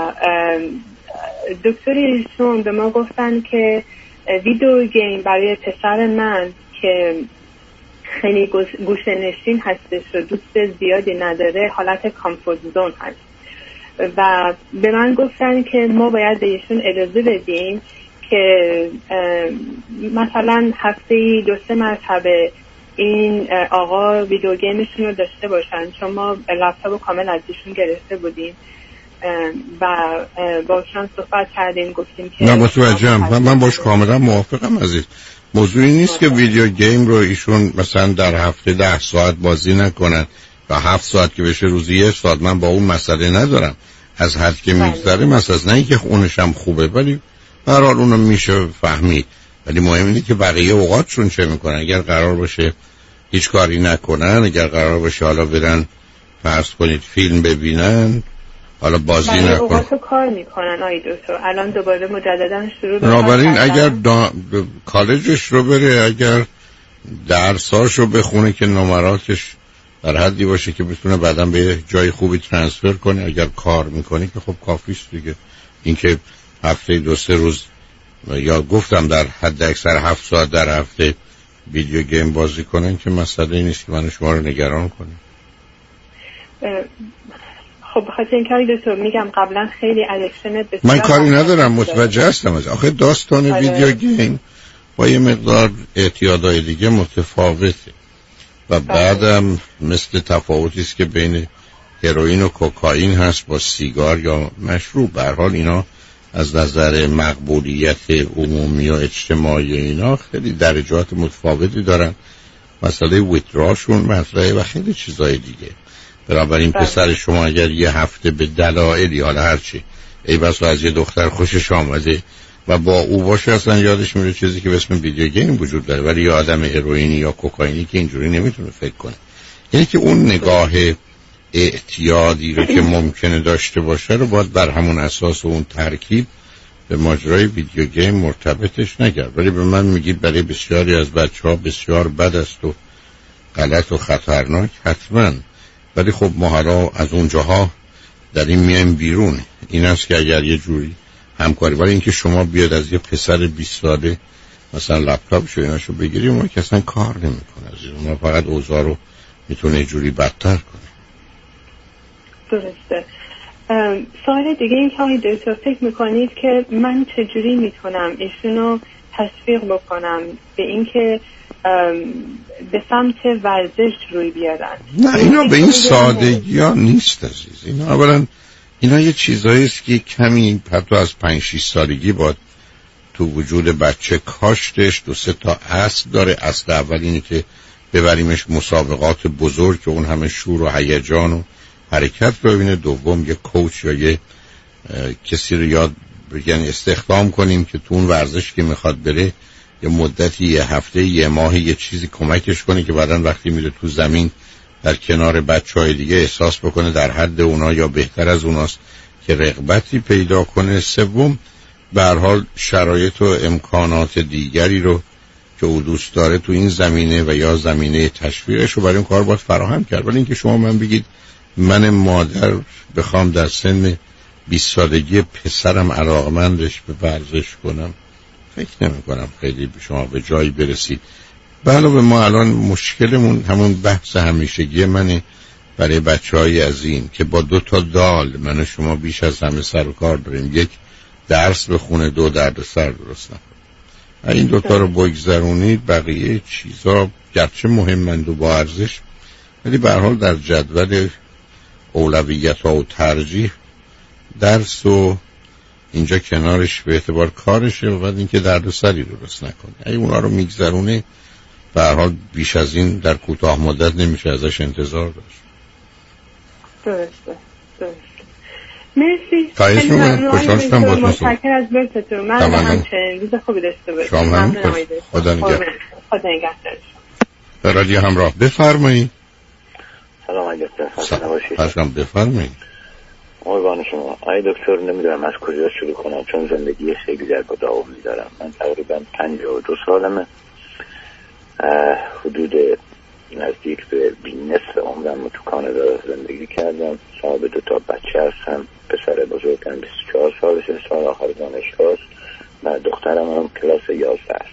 دکتر ایشون به ما گفتن که ویدیو گیم برای پسر من که خیلی گوشه نشین هستش و دوست زیادی نداره حالت کامفورت زون هست و به من گفتن که ما باید به ایشون اجازه بدیم که مثلا هفته‌ای دو سه مرتبه این آقا ویدیو گیمشون رو داشته باشن، چون ما لپتاپ کامل از ایشون گرفته بودیم و با ایشون صحبت کردیم، گفتیم که نه متوجهم، من, من باش کاملا موافقم عزیز. موضوعی نیست که ویدیو گیم رو ایشون مثلا در هفته ده ساعت بازی نکنن و هفت ساعت که بشه روزی یک ساعت. من با اون مسئله ندارم، از حد که میگذره مسئله نه اینکه اونش هم خوبه ولی به هر حال اونو میشه فهمید. ولی مهم اینه که بقیه اوقاتشون چه میکنن. اگر قرار باشه هیچ کاری نکنن، اگر قرار باشه حالا برن فرض کنید فیلم ببینن، حالا بازی نکنن، اوقاتو کار میکنن آی دکتر. الان دوباره مجددا شروع بنابراین اگر دا... کالجش رو بره، اگر درساشو بخونه که نمراتش در حدی باشه که بتونه بعداً به جای خوبی ترانسفر کنه، اگر کار میکنه که خب کافیست دیگه. اینکه هفته دو سه روز یا گفتم در حد اکثر هفت ساعت در هفته ویدیو گیم بازی کنن که مسئله نیست که من شما رو نگران کنه. خب بخاطر این کاری دکتر میگم قبلا خیلی ادکشن بسیار من کاری ندارم، متوجه هستم. از آخه داستان آره. ویدیو گیم با یه مقدار اعتیادهای دیگه متفاوته و بعدم مثل تفاوتی است که بین هروئین و کوکائین هست با سیگار یا مشروب. به هر حال اینا از نظر مقبولیت عمومی و اجتماعی اینا خیلی درجات متفاوتی دارن. مسئله ویتراشون مسئله و خیلی چیزای دیگه. بنابراین پسر شما اگر یه هفته به دلایلی حالا هرچی ای بسا از یه دختر خوشش آمده و با او باشه اصلا یادش میره چیزی که به اسم ویدیو گیم وجود داره، ولی یه آدم هروئینی یا کوکائینی که اینجوری نمیتونه فکر کنه. یعنی که اون نگاه اعتیادی رو که ممکنه داشته باشه رو باید بر همون اساس و اون ترکیب به ماجرای ویدیو گیم مرتبطش نگرد. ولی به من میگید برای بسیاری از بچه‌ها بسیار بد است و غلط و خطرناک، حتما. ولی خب ما حالا از اونجاها در این میایم بیرون. این است که اگر یه جوری همکاری، ولی اینکه شما بیاد از یه پسر بیست ساله مثلا لپتاپشو ایناشو بگیری، اون که اصلا کار نمیکنه، از اون فقط اوضاع رو میتونه جوری بدتر کنه. درسته. سوال دیگه این که آقای دکتر فکر میکنید که من چجوری میتونم ایشونو تشویق بکنم به اینکه به سمت ورزش روی بیارن؟ نه اینا به این سادگی ها نیست عزیز. اینا اولا اینا یه چیزایی است که کمی حتی از پنج شش سالگی باید تو وجود بچه کاشتش. دو سه تا اصل داره. اصل اول اینه که ببریمش مسابقات بزرگ که اون همه شور و هیجان و حرکت رو ببینه. دوم یه کوچ یا یه کسی رو یاد یعنی استخدام کنیم که تو اون ورزش که میخواد بره یه مدتی، یه هفته، یه ماه، یه چیزی کمکش کنه که بعدن وقتی میره تو زمین در کنار بچهای دیگه احساس بکنه در حد اونا یا بهتر از اوناست، که رغبتی پیدا کنه. سوم به هر حال شرایط و امکانات دیگری رو که او دوست داره تو این زمینه و یا زمینه تشویقش رو برای این کار باید فراهم کرد. ولی اینکه شما من بگید من مادر بخوام در سن بیست سالگی پسرم علاقمندش به ورزش کنم، فکر نمی کنم خیلی شما به جایی برسید. علاوه ما الان مشکلمون همون بحث همیشگی منه برای بچه‌های عظیم که با دو تا دال من و شما بیش از همه سر و کار داریم. یک درس بخونه، دو درد سر درست نکنه. این دوتا رو بگذرونید بقیه چیزا گرچه مهمند و با ارزش، ولی به هر حال در جدول اولویت ها و ترجیح درس و اینجا کنارش به اعتبار کارشه و بعد اینکه درد سری درست نکنه. اگه اونا رو میگذرونه به هر حال بیش از این در کوتاه مدت نمیشه ازش انتظار داشت. درسته درسته. مرسی. خواهش می‌کنم. خوشحال شدم باهاتون. متشکرم از لطفتون. من همچنین روز خوبی داشته باشید. شما هم خدا نگهدار. خدا نگهدار. در رادیو همراه بفرمایید. سلام آقای دکتر. خسته نباشید. خوشم بفرمایید. قربان شما. آقای دکتر نمیدونم از کجا شروع کنم چون زندگی خیلی در بداومی دارم. من تقریبا پنجاه و دو سالمه. حدود نزدیک به نصف عمرم تو کانادا زندگی کردم. صاحب دو تا بچه هستم. پسر بزرگم بیست و چهار سالشه، سال آخر دانشگاه است و دخترم هم کلاس یازده است.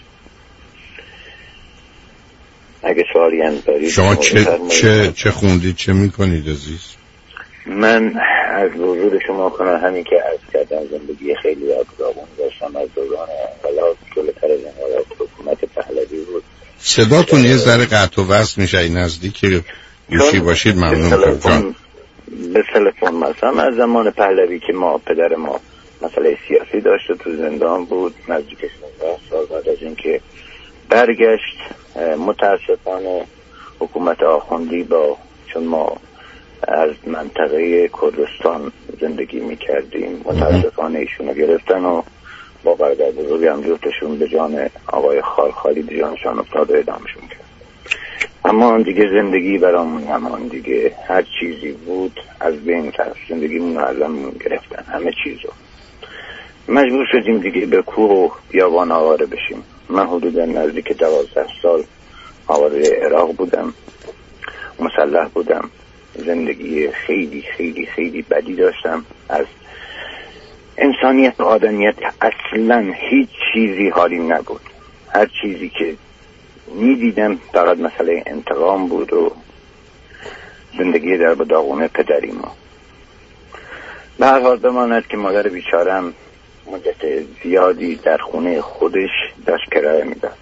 اگه سوالی هم دارید شما چه چه چه خوندید، چه میکنید عزیز؟ من از وجود شما کنم همین که عرض کردم زندگی خیلی آگاهون داشتم از دوران انقلاب جلوتر از انقلاب حکومت پهلوی بود. صداتون یه ذره قطع و وصل میشه. این نزدیک گوشی باشید ممنون کنم. به تلفن مثلا از زمان پهلوی که ما پدر ما مسئله سیاسی داشت و تو زندان بود نزدیک شانزده سال بعد از اینکه برگشت متاسفانه حکومت آخوندی با چون ما از منطقه کردستان زندگی میکردیم متاسفانه ایشونو گرفتن و با برادر بزرگی هم جفتشون به جان آقای خالخالی به جانشان افتاد و اعدامشون کرد. اما دیگه زندگی برامون همان دیگه هر چیزی بود از بین رفت. زندگیمون رو ازمون گرفتن همه چیزو. مجبور شدیم دیگه به کوه و بیابان آواره بشیم. من حدود نزدیک دوازده سال آواره عراق بودم، مسلح بودم، زندگی خیلی خیلی خیلی بدی داشتم. از انسانیت و آدمیت اصلا هیچ چیزی حالی نبود. هر چیزی که میدیدم فقط مسئله انتقام بود و زندگی در بداغونه پدری ما. به هر حال بماند که مادر بیچارم مدت زیادی در خونه خودش داشت کرایه میداد.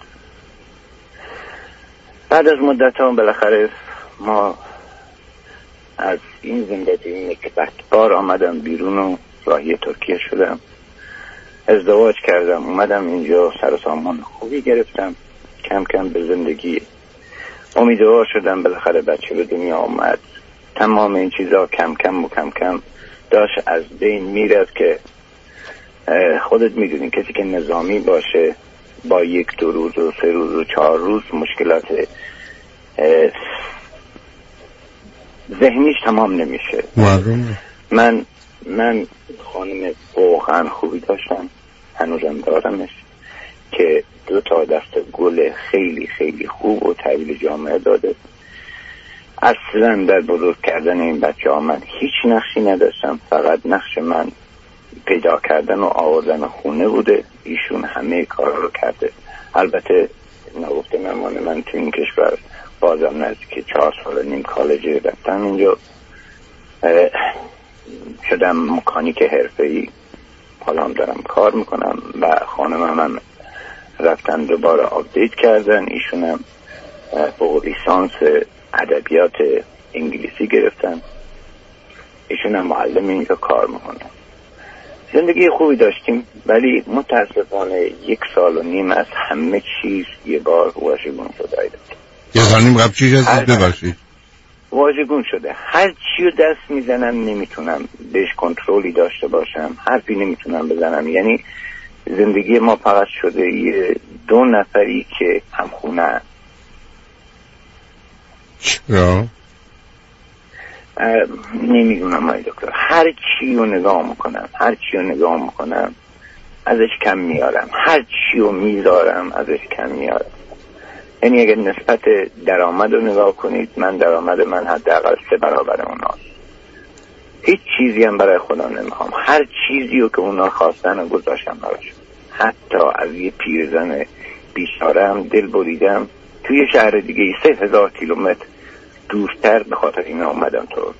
بعد از مدت هم بالاخره ما از این زندگی نکبتبار آمدم بیرون و راهی ترکیه شدم ازدواج کردم، اومدم اینجا، سر و سامان خوبی گرفتم، کم کم به زندگی امیدوار شدم، بالاخره بچه به دنیا آمد. تمام این چیزا کم کم و کم کم داشت از بین میرد که خودت میدونی کسی که نظامی باشه با یک دو روز و سه روز و چهار روز مشکلات ذهنیش تمام نمیشه. من من خانم واقعا خوبی داشتم، هنوزم دارمش، که دو تا دست گل خیلی خیلی خوب و تحویل جامعه داده. اصلا در بزرگ کردن این بچه ها من هیچ نقشی نداشتم، فقط نقش من پیدا کردن و آوردن خونه بوده. ایشون همه کارا رو کرده. البته نگفته ممان من تو این کشور بازم نزدیک چهار سال نیم کالج رفتم، اینجا شدم مکانیک حرفه‌ای، حالا هم دارم کار میکنم و خانمم هم رفتن دوباره آپدیت کردن. ایشون هم فوق لیسانس ادبیات انگلیسی گرفتن، ایشون هم معلم اینجا کار میکنن. زندگی خوبی داشتیم، ولی متاسفانه یک سال و نیم از همه چیز یه بار واژگون شده. یه سال نیم قبل چیز هستید ببخشید واژگون شده. هر چی رو دست میزنم نمیتونم بهش کنترلی داشته باشم، حرفی نمیتونم بزنم. یعنی زندگی ما فقط شده یه دو نفری که همخونه. چرا؟ نمیدونم آقای دکتر، هر چی رو نگاه میکنم هر چی رو نگاه میکنم ازش کم میارم، هر چی رو میذارم ازش کم میارم. یعنی اگر نسبت درآمد رو نگاه کنید، من درآمد من حداقل سه برابر اوناست. هیچ چیزی هم برای خدا نمیخوام، هر چیزی رو که اونا خواستن رو گذاشتم براشون. حتی از یه پیرزن بیچاره هم دل بریدم، توی شهر دیگه سه هزار کیلومتر دورتر، به خاطر اینا اومدم تو.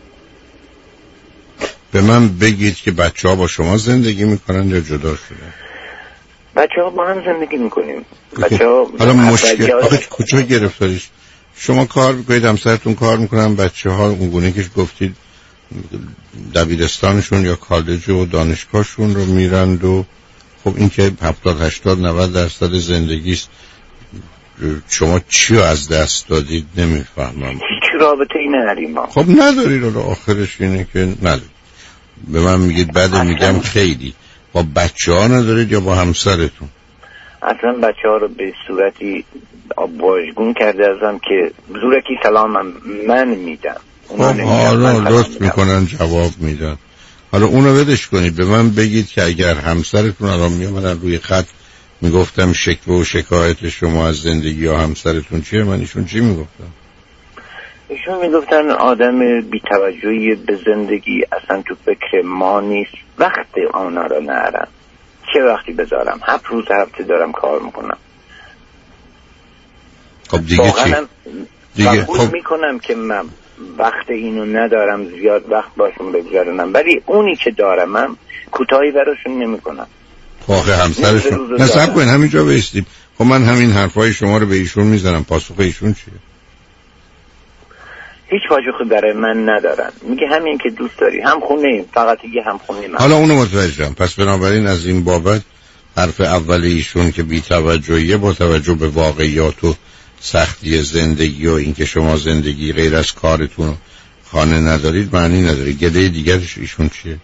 به من بگید که بچه ها با شما زندگی میکنن یا جدا شدن؟ بچه ها با هم زندگی میکنیم. بچه ها حالا مشکل آخه کجا گرفتاریش؟ شما کار میکنید، همسرتون کار میکنن، بچه ها اونگونه که گفتید دبیرستانشون یا کالج و دانشگاهشون رو میرند و خب این که هفتاد هشتاد نود درصد زندگیست. شما چی رو از دست دادید نمیفهمم. هیچ رابطه ای نداریم ما. خب ندارید، رو آخرش اینه که ندارید. به من میگید بعد میگم خیلی. با بچه ها ندارید یا با همسرتون؟ اصلا بچه ها رو به صورتی واژگون کرده ازم که زورکی سلامم من میدم. خب حالا لطف میکنن جواب میدن. حالا اونو بدش کنید. به من بگید که اگر همسرتون الان میامدن روی خط میگفتم شکوه و شکایت شما از زندگی یا همسرتون چیه، من ایشون چی میگفتم؟ ایشون میگفتن آدم بی‌توجهی به زندگی، اصلا تو فکر ما نیست، وقت آنها رو نرم، چه وقتی بذارم، هفت روز هفته دارم کار میکنم. خب دیگه چی؟ دیگه خب میکنم که من وقت اینو ندارم زیاد وقت باشم بگذارنم، ولی اونی که دارمم کوتاهی براشون نمیکنم. آخه همسرشون نصب کنین همینجا بیستیم. خب من همین حرفای شما رو به ایشون میزنم، پاسخ ایشون چیه؟ هیچ پاسخی برای من ندارن. میگه همین که دوست داری، هم خونه ایم، فقط دیگه هم خونه من. حالا اونو متوجهم. پس بنابراین از این بابت حرف اول ایشون که بی‌توجهیه با توجه به واقعیات و سختی زندگی و اینکه شما زندگی غیر از کارتون و خانه ندارید معنی نداره. گله دیگرش ایشون چیه؟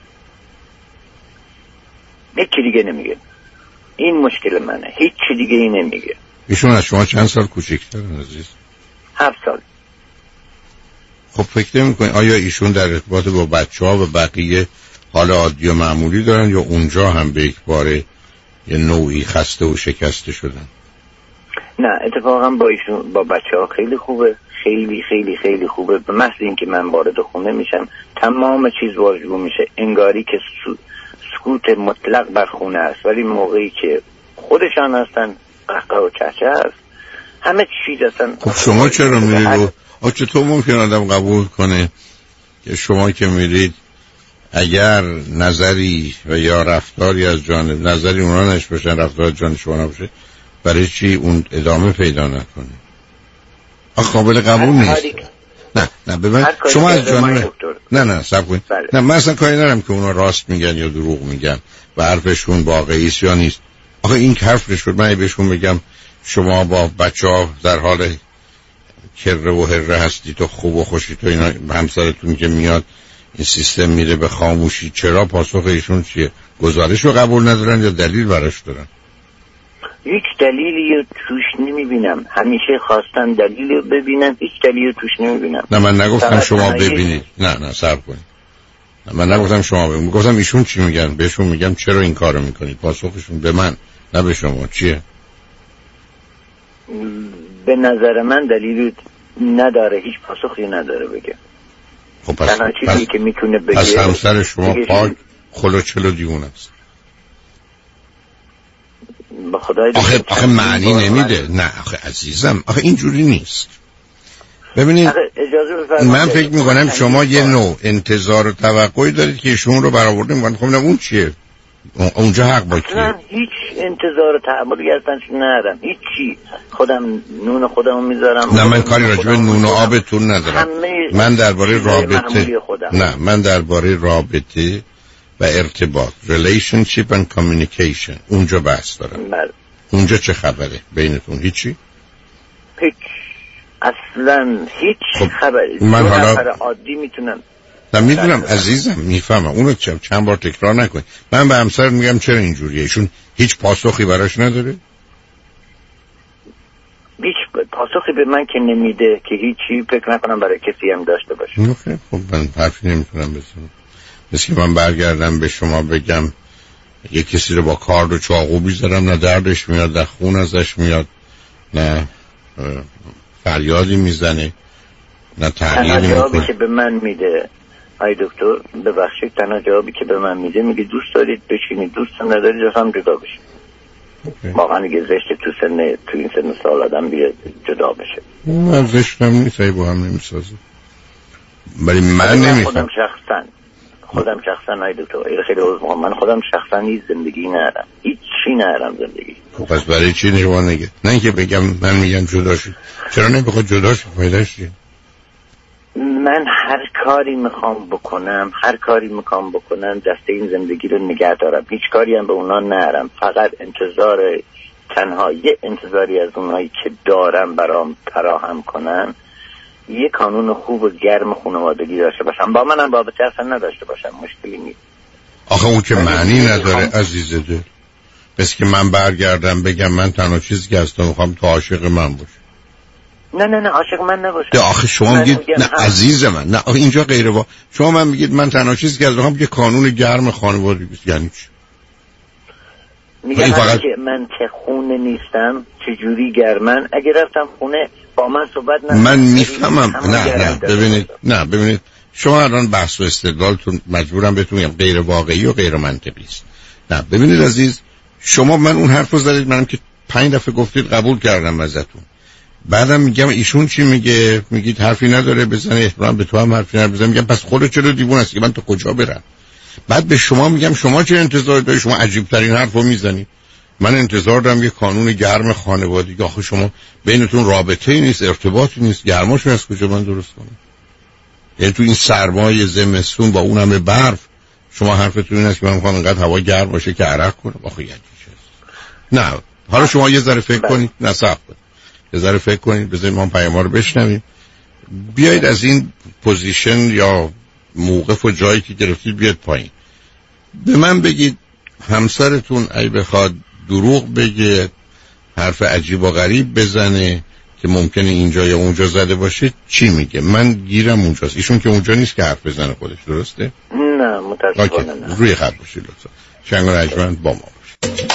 هیچ چی دیگه نمیگه. این مشکل منه، هیچ چی دیگه ای نمیگه. ایشون از شما چند سال کوچکترن عزیز؟ هفت سال. خب فکر نمی‌کنید آیا ایشون در ارتباط با بچه‌ها و بقیه حال عادی و معمولی دارن یا اونجا هم به یک باره یه نوعی خسته و شکسته شدن؟ نه اتفاقا با ایشون با بچه‌ها خیلی خوبه، خیلی خیلی خیلی خوبه. به محض اینکه من وارد خونه میشم تمام چیز واژگون میشه، انگاری که سکوت مطلق بر خونه است، ولی موقعی که خودشان هستن قهقه و چهچه هست، همه چیز هستن. خب شما چرا میرید؟ آ چطور ممکن آدم قبول کنه که شما که میرید اگر نظری و یا رفتاری از جانب نظری اونا نش باشن، رفتار جان شما نباشه، برای چی اون ادامه پیدا نکنه؟ آخ قابل قبول نیست. نه نه ببین شما از جانب نه نه صبر کنید. نه من اصلا کاری ندارم که اونا راست میگن یا دروغ میگن و حرفشون واقعی است یا نیست. آخه این حرف شد من بهشون بگم شما با بچه‌ها در حال کره و هره هستی تو خوب و خوشی تو اینا، همسرتون که میاد این سیستم میره به خاموشی، چرا پاسخ ایشون چیه؟ گزارش رو قبول ندارن یا دلیل براش دارن؟ هیچ دلیلی توش نمیبینم. همیشه خواستن دلیل ببینم، هیچ دلیلی توش نمیبینم. نه من نگفتم شما ببینید. نه نه صبر کنید. نه من نگفتم شما ببینید. گفتم ایشون چی میگن. بهشون میگم چرا این کارو میکنید. پاسخشون به من نه به شما چیه؟ به نظر من دلیلی نداره، هیچ پاسخی نداره بگه. خب پس تنها چیزی که میتونه بگه پس همسر شما پاک خلوچل و دیوونه است. آخه آخه معنی نمیده. نه آخه عزیزم آخه اینجوری نیست. ببینید من فکر میکنم شما یه نوع انتظار و توقعی دارید که ایشون رو برآورده میکنن. خب نه اون چیه؟ اونجا حق با کیه؟ من هیچ انتظار و تعملی ازش ندارم، هیچ چی. خودم نون خودمو میذارم. نه من کاری راجع به نون و آبتون ندارم. من درباره رابطه نه من درباره رابطه و ارتباط relationship and communication اونجا بحث دارم. بله. اونجا چه خبره بینتون؟ هیچی؟ هیچ اصلا هیچ خب خبری. من حالا عادی میتونم. نه میدونم عزیزم میفهمم اونو چند بار تکرار نکن. من به همسر میگم چرا اینجوریه، ایشون هیچ پاسخی براش نداره. هیچ پاسخی به من که نمیده که هیچی فکر نکنم برای کسی هم داشته باشه. نه خب من حرفی نمیتونم بزنم. مثل که من برگردم به شما بگم یه کسی رو با کارد و چاقو بیزارم، نه دردش میاد نه خون ازش میاد نه فریادی میزنه نه تغییری میکنه. جوابی که به من میده ای دکتر ببخشید، تنها جوابی که به من میده میگه دوست دارید بشینید، دوست ندارید از هم جدا بشید. واقعا دیگه زشته تو سن تو این سن سال آدم بیاد جدا بشه. من زشتم نیست ای با هم نمیسازه. ولی من نمیخوام. خودم شخصا خودم شخصا ای دکتر خیلی عذر من خودم شخصا هیچ زندگی ندارم، هیچ چی ندارم زندگی. خب پس برای چی نشما نگه؟ نه اینکه بگم من میگم جدا شید. چرا نمیخواد جدا شید؟ فایدهش چیه؟ من هر کاری میخوام بکنم هر کاری میخوام بکنم دسته این زندگی رو نگه دارم، هیچ کاری هم به اونا نرم، فقط انتظار تنها یه انتظاری از اونایی که دارم برام فراهم کنن یه کانون خوب و گرم خانوادگی داشته باشم. با منم رابطه اصلا نداشته باشم مشکلی نیست. آخه اون که معنی نداره عزیز دل. بس که من برگردم بگم من تنها چیزی که هستم میخوام تو عاشق من باشی. نه نه نه عاشق من نباشه. ده آخه شما میگید نه هم. عزیز من نه آخه اینجا غیره با شما من میگید من تنها چیزی که از میخوام یه کانون گرم خانوادگی است. یعنی چی؟ میگم فقط... که من که خونه نیستم چجوری گرمن؟ اگه رفتم خونه با من صحبت نکنم من میفهمم. نه نه ببینید نه ببینید شما الان بحث و استدلالتون مجبورم بهتون بگم غیر واقعی و غیر منطقی است. نه ببینید عزیز شما من اون حرفو زدید، منم که پنج دفعه گفتید قبول کردم ازتون. بعدم میگم ایشون چی میگه؟ میگید حرفی نداره بزنه، احترام به تو هم حرفی نداره بزنه. میگم پس خودت چرا دیوونه هستی که من تو کجا برم؟ بعد به شما میگم شما چه انتظار دارید؟ شما عجیب ترین حرفو میزنید. من انتظار دارم یه کانون گرم خانوادگی. آخه شما بینتون رابطه‌ای نیست، ارتباطی نیست، گرماشو از کجا من درست کنم؟ یعنی تو این سرمای زمستون با اون همه برف شما حرفتون این است که من میخوام انقدر هوا گرم باشه که عرق کنم؟ آخه یعنی چی؟ نه حالا شما یه ذره فکر کنید، نصب کنید، یه ذره فکر کنید، بذارید ما پیام رو بشنویم. بیایید از این پوزیشن یا موقف و جایی که گرفتید بیاد پایین. به من بگید همسرتون ای بخواد دروغ بگه، حرف عجیب و غریب بزنه که ممکنه اینجا یا اونجا زده باشه، چی میگه؟ من گیرم اونجاست. ایشون که اونجا نیست که حرف بزنه خودش، درسته؟ نه متاسفانه نه. روی خط باشید لطفا. شنگ و رجمند با ما باشید.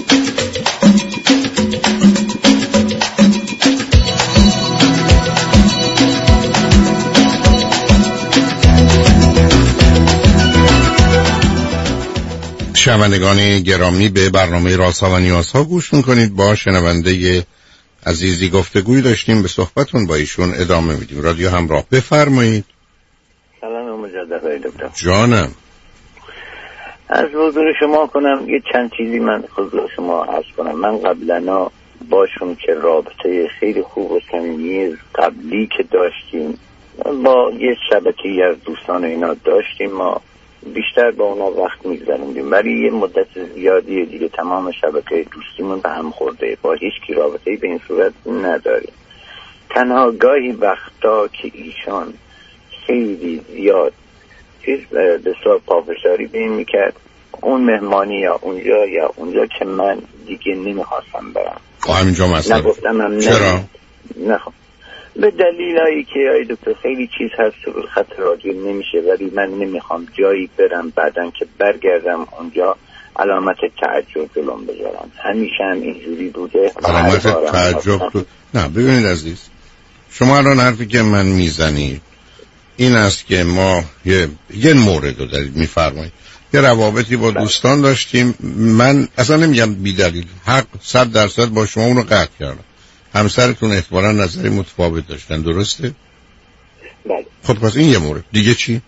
شنوندگان گرامی به برنامه رازها و نیازها گوش میکنید. با شنونده عزیزی گفتگوی داشتیم، به صحبتون با ایشون ادامه میدیم. رادیو همراه، بفرمایید. سلام مجدد دکتر. جانم. از حضور شما کنم یه چند چیزی من حضور شما عرض کنم. من قبلا باشون که رابطه خیلی خوب و صمیمی قبلی که داشتیم با یه شبکه‌ای از دوستان اینا داشتیم، ما بیشتر با اونا وقت می‌گذروندیم، ولی یه مدت زیادی دیگه تمام شبکه دوستیمون به هم خورده، با هیچ کی رابطه‌ای به این صورت نداریم. تنها گاهی وقتا که ایشان خیلی زیاد چیز به صورت پافشاری به این میکرد، اون مهمانی یا اونجا یا اونجا که من دیگه نمیخواستم برم. خب همینجا مسئله نگفتم هم چرا؟ نه خب به دلیلایی که ای دکتر خیلی چیز هست رو خط راجع نمیشه، ولی من نمیخوام جایی برم بعدن که برگردم اونجا علامت تعجب جلوم بذارم. همیشه هم اینجوری بوده. علامت تعجب تو... نه ببینید عزیز، شما الان حرفی که من میزنید این است که ما یه یه مورد رو دارید میفرمایید، یه روابطی با دوستان داشتیم، من اصلا نمیگم بی دلیل، حق صد درصد با شما اونو قطع کردم، همسرتون احتمالاً نظری متفاوت داشتن، درسته؟ بله. خب پس این یه مورد دیگه چی؟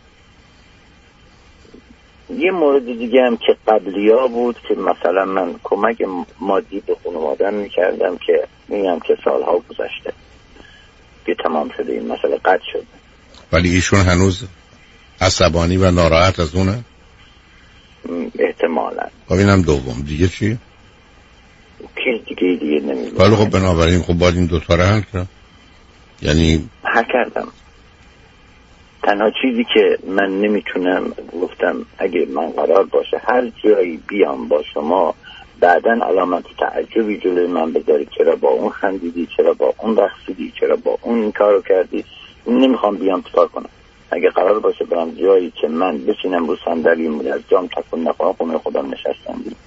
یه مورد دیگه هم که قبلیا بود که مثلا من کمک مادی به خانواده‌ام میکردم که میگم که سالها گذشته که تمام شده، این مسئله قطع شد. ولی ایشون هنوز عصبانی و ناراحت از اونه؟ احتمالاً. خب اینم دوم، دیگه چی؟ چیز دیگه دیگه نمیدونم. ولی خب بنابراین خب باید این دوتا رو حل کرد. یعنی حل کردم. تنها چیزی که من نمیتونم، گفتم اگه من قرار باشه هر جایی بیام با شما بعدن علامت تعجبی جلوی من بذاری، چرا با اون خندیدی، چرا با اون رقصیدی، چرا با اون این کارو کردی، نمیخوام بیام چیکار کنم. اگه قرار باشه برم جایی که من بشینم رو صندلیمون از جام تکون نخورم، خونه خودم نشستم دی.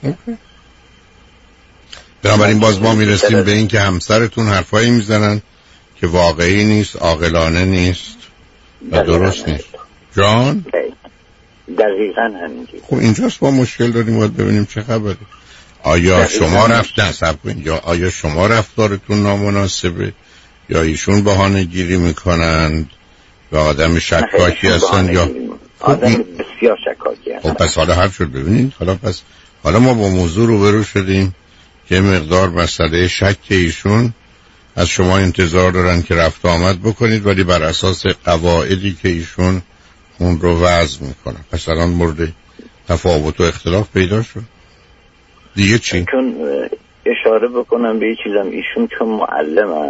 بنابراین باز ما میرسیم به این که همسرتون حرفایی میزنن که واقعی نیست، عاقلانه نیست و درست نیست. جان؟ دقیقاً همینجوری. خب اینجاست ما مشکل داریم، باید ببینیم چه خبره. آیا شما رفتن سب کنید، یا آیا شما رفتارتون نامناسبه یا ایشون بهانه گیری میکنند و آدم شکاکی هستن یا آدم بسیار شکاکی هستن. خب پس حالا حرف شد ببینید، حالا پس حالا ما با موضوع روبرو شدیم که مقدار مسئله شک ایشون از شما انتظار دارن که رفت آمد بکنید، ولی بر اساس قواعدی که ایشون اون رو وضع میکنن. پس الان مورد تفاوت و اختلاف پیدا شد. دیگه چی؟ چون اشاره بکنم به یه چیزم، ایشون چون معلمن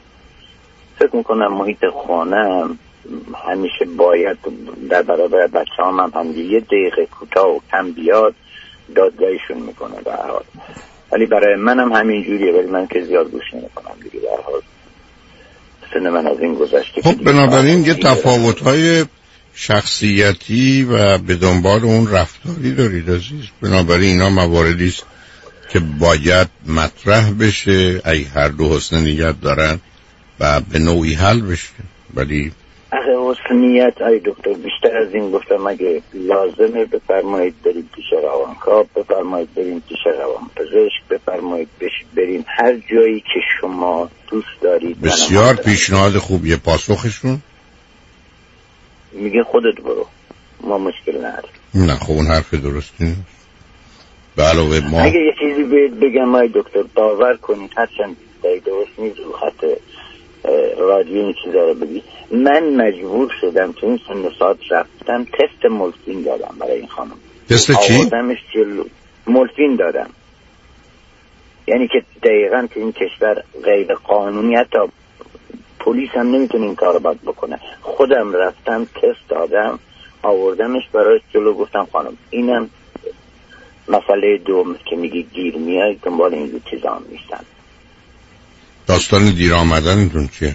فکر میکنم محیط خانم همیشه باید در برابر بچه هم هم, هم یه دقیقه کوتاه و کم بیاد دادگاهیشون میکنه در حال. ولی برای منم همین جوریه، ولی من که زیاد گوش نمیکنم دیگه در حال. سن من از این گذشته. خب بنابراین یه تفاوت‌های شخصیتی و به دنبال اون رفتاری دارید عزیز. بنابراین اینا مواردی است که باید مطرح بشه، ای هر دو حسن نیت دارن و به نوعی حل بشه. ولی اگه حسن نیت ای دکتر بیشتر از این گفتم، اگه لازمه بفرمایید بریم پیش روانکاو، بفرمایید بریم پیش روانپزشک، بفرمایید بریم هر جایی که شما دوست دارید. بسیار پیشنهاد خوبیه. پاسخشون میگه خودت برو، ما مشکل نداریم. نه خب اون حرف درستی نیست. به علاوه ما اگه یه چیزی بهت بگم ای دکتر باور کنید، هرچند درست نیست رو خط رادیو این چیزا رو بگی، من مجبور شدم تو این سن ساعت رفتم تست مولفین دادم برای این خانم. تست چی؟ آوردمش جلو مولفین دادم، یعنی که دقیقاً تو این کشور غیر قانونی، حتی پلیس هم نمیتونه این کارو باید بکنه. خودم رفتم تست دادم آوردمش برای جلو، گفتم خانم اینم مسئله دوم که میگی گیر میای دنبال این چیزا هم نیستن. داستان دیر آمدنتون چیه؟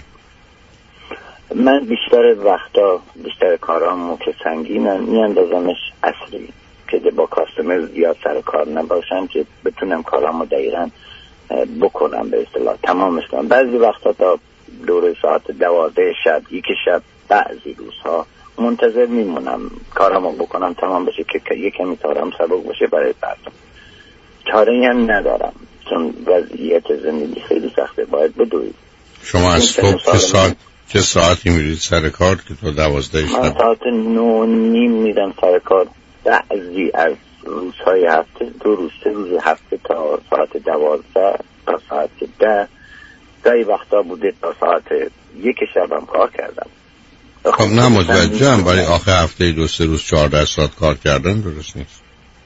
من بیشتر وقتا بیشتر کارامو که سنگینن میاندازمش اصلی که با کاستمر زیاد سر کار نباشم، که بتونم کارامو دقیقاً بکنم، به اصطلاح تمامش کنم. بعضی وقتا تا دوره ساعت دوازده شب یک شب بعضی روزها منتظر میمونم کارامو بکنم تمام بشه که یک کمی کارام سبک باشه برای فردا. چاره‌ای هم ندارم چون وضعیت زندگی خیلی سخته، باید بدوید. شما از صبح چه ساعت چه ساعتی میرید سر کار که تا دوازده شب؟ من ساعت نو نیم میرم سر کار. بعضی از روزهای هفته، دو روز سه روز هفته تا ساعت دوازده تا ساعت ده، گاهی وقتا بوده تا ساعت یک شبم کار کردم. خب نه متوجهم، ولی آخه هفته دو سه روز چهارده ساعت کار کردن درست نیست.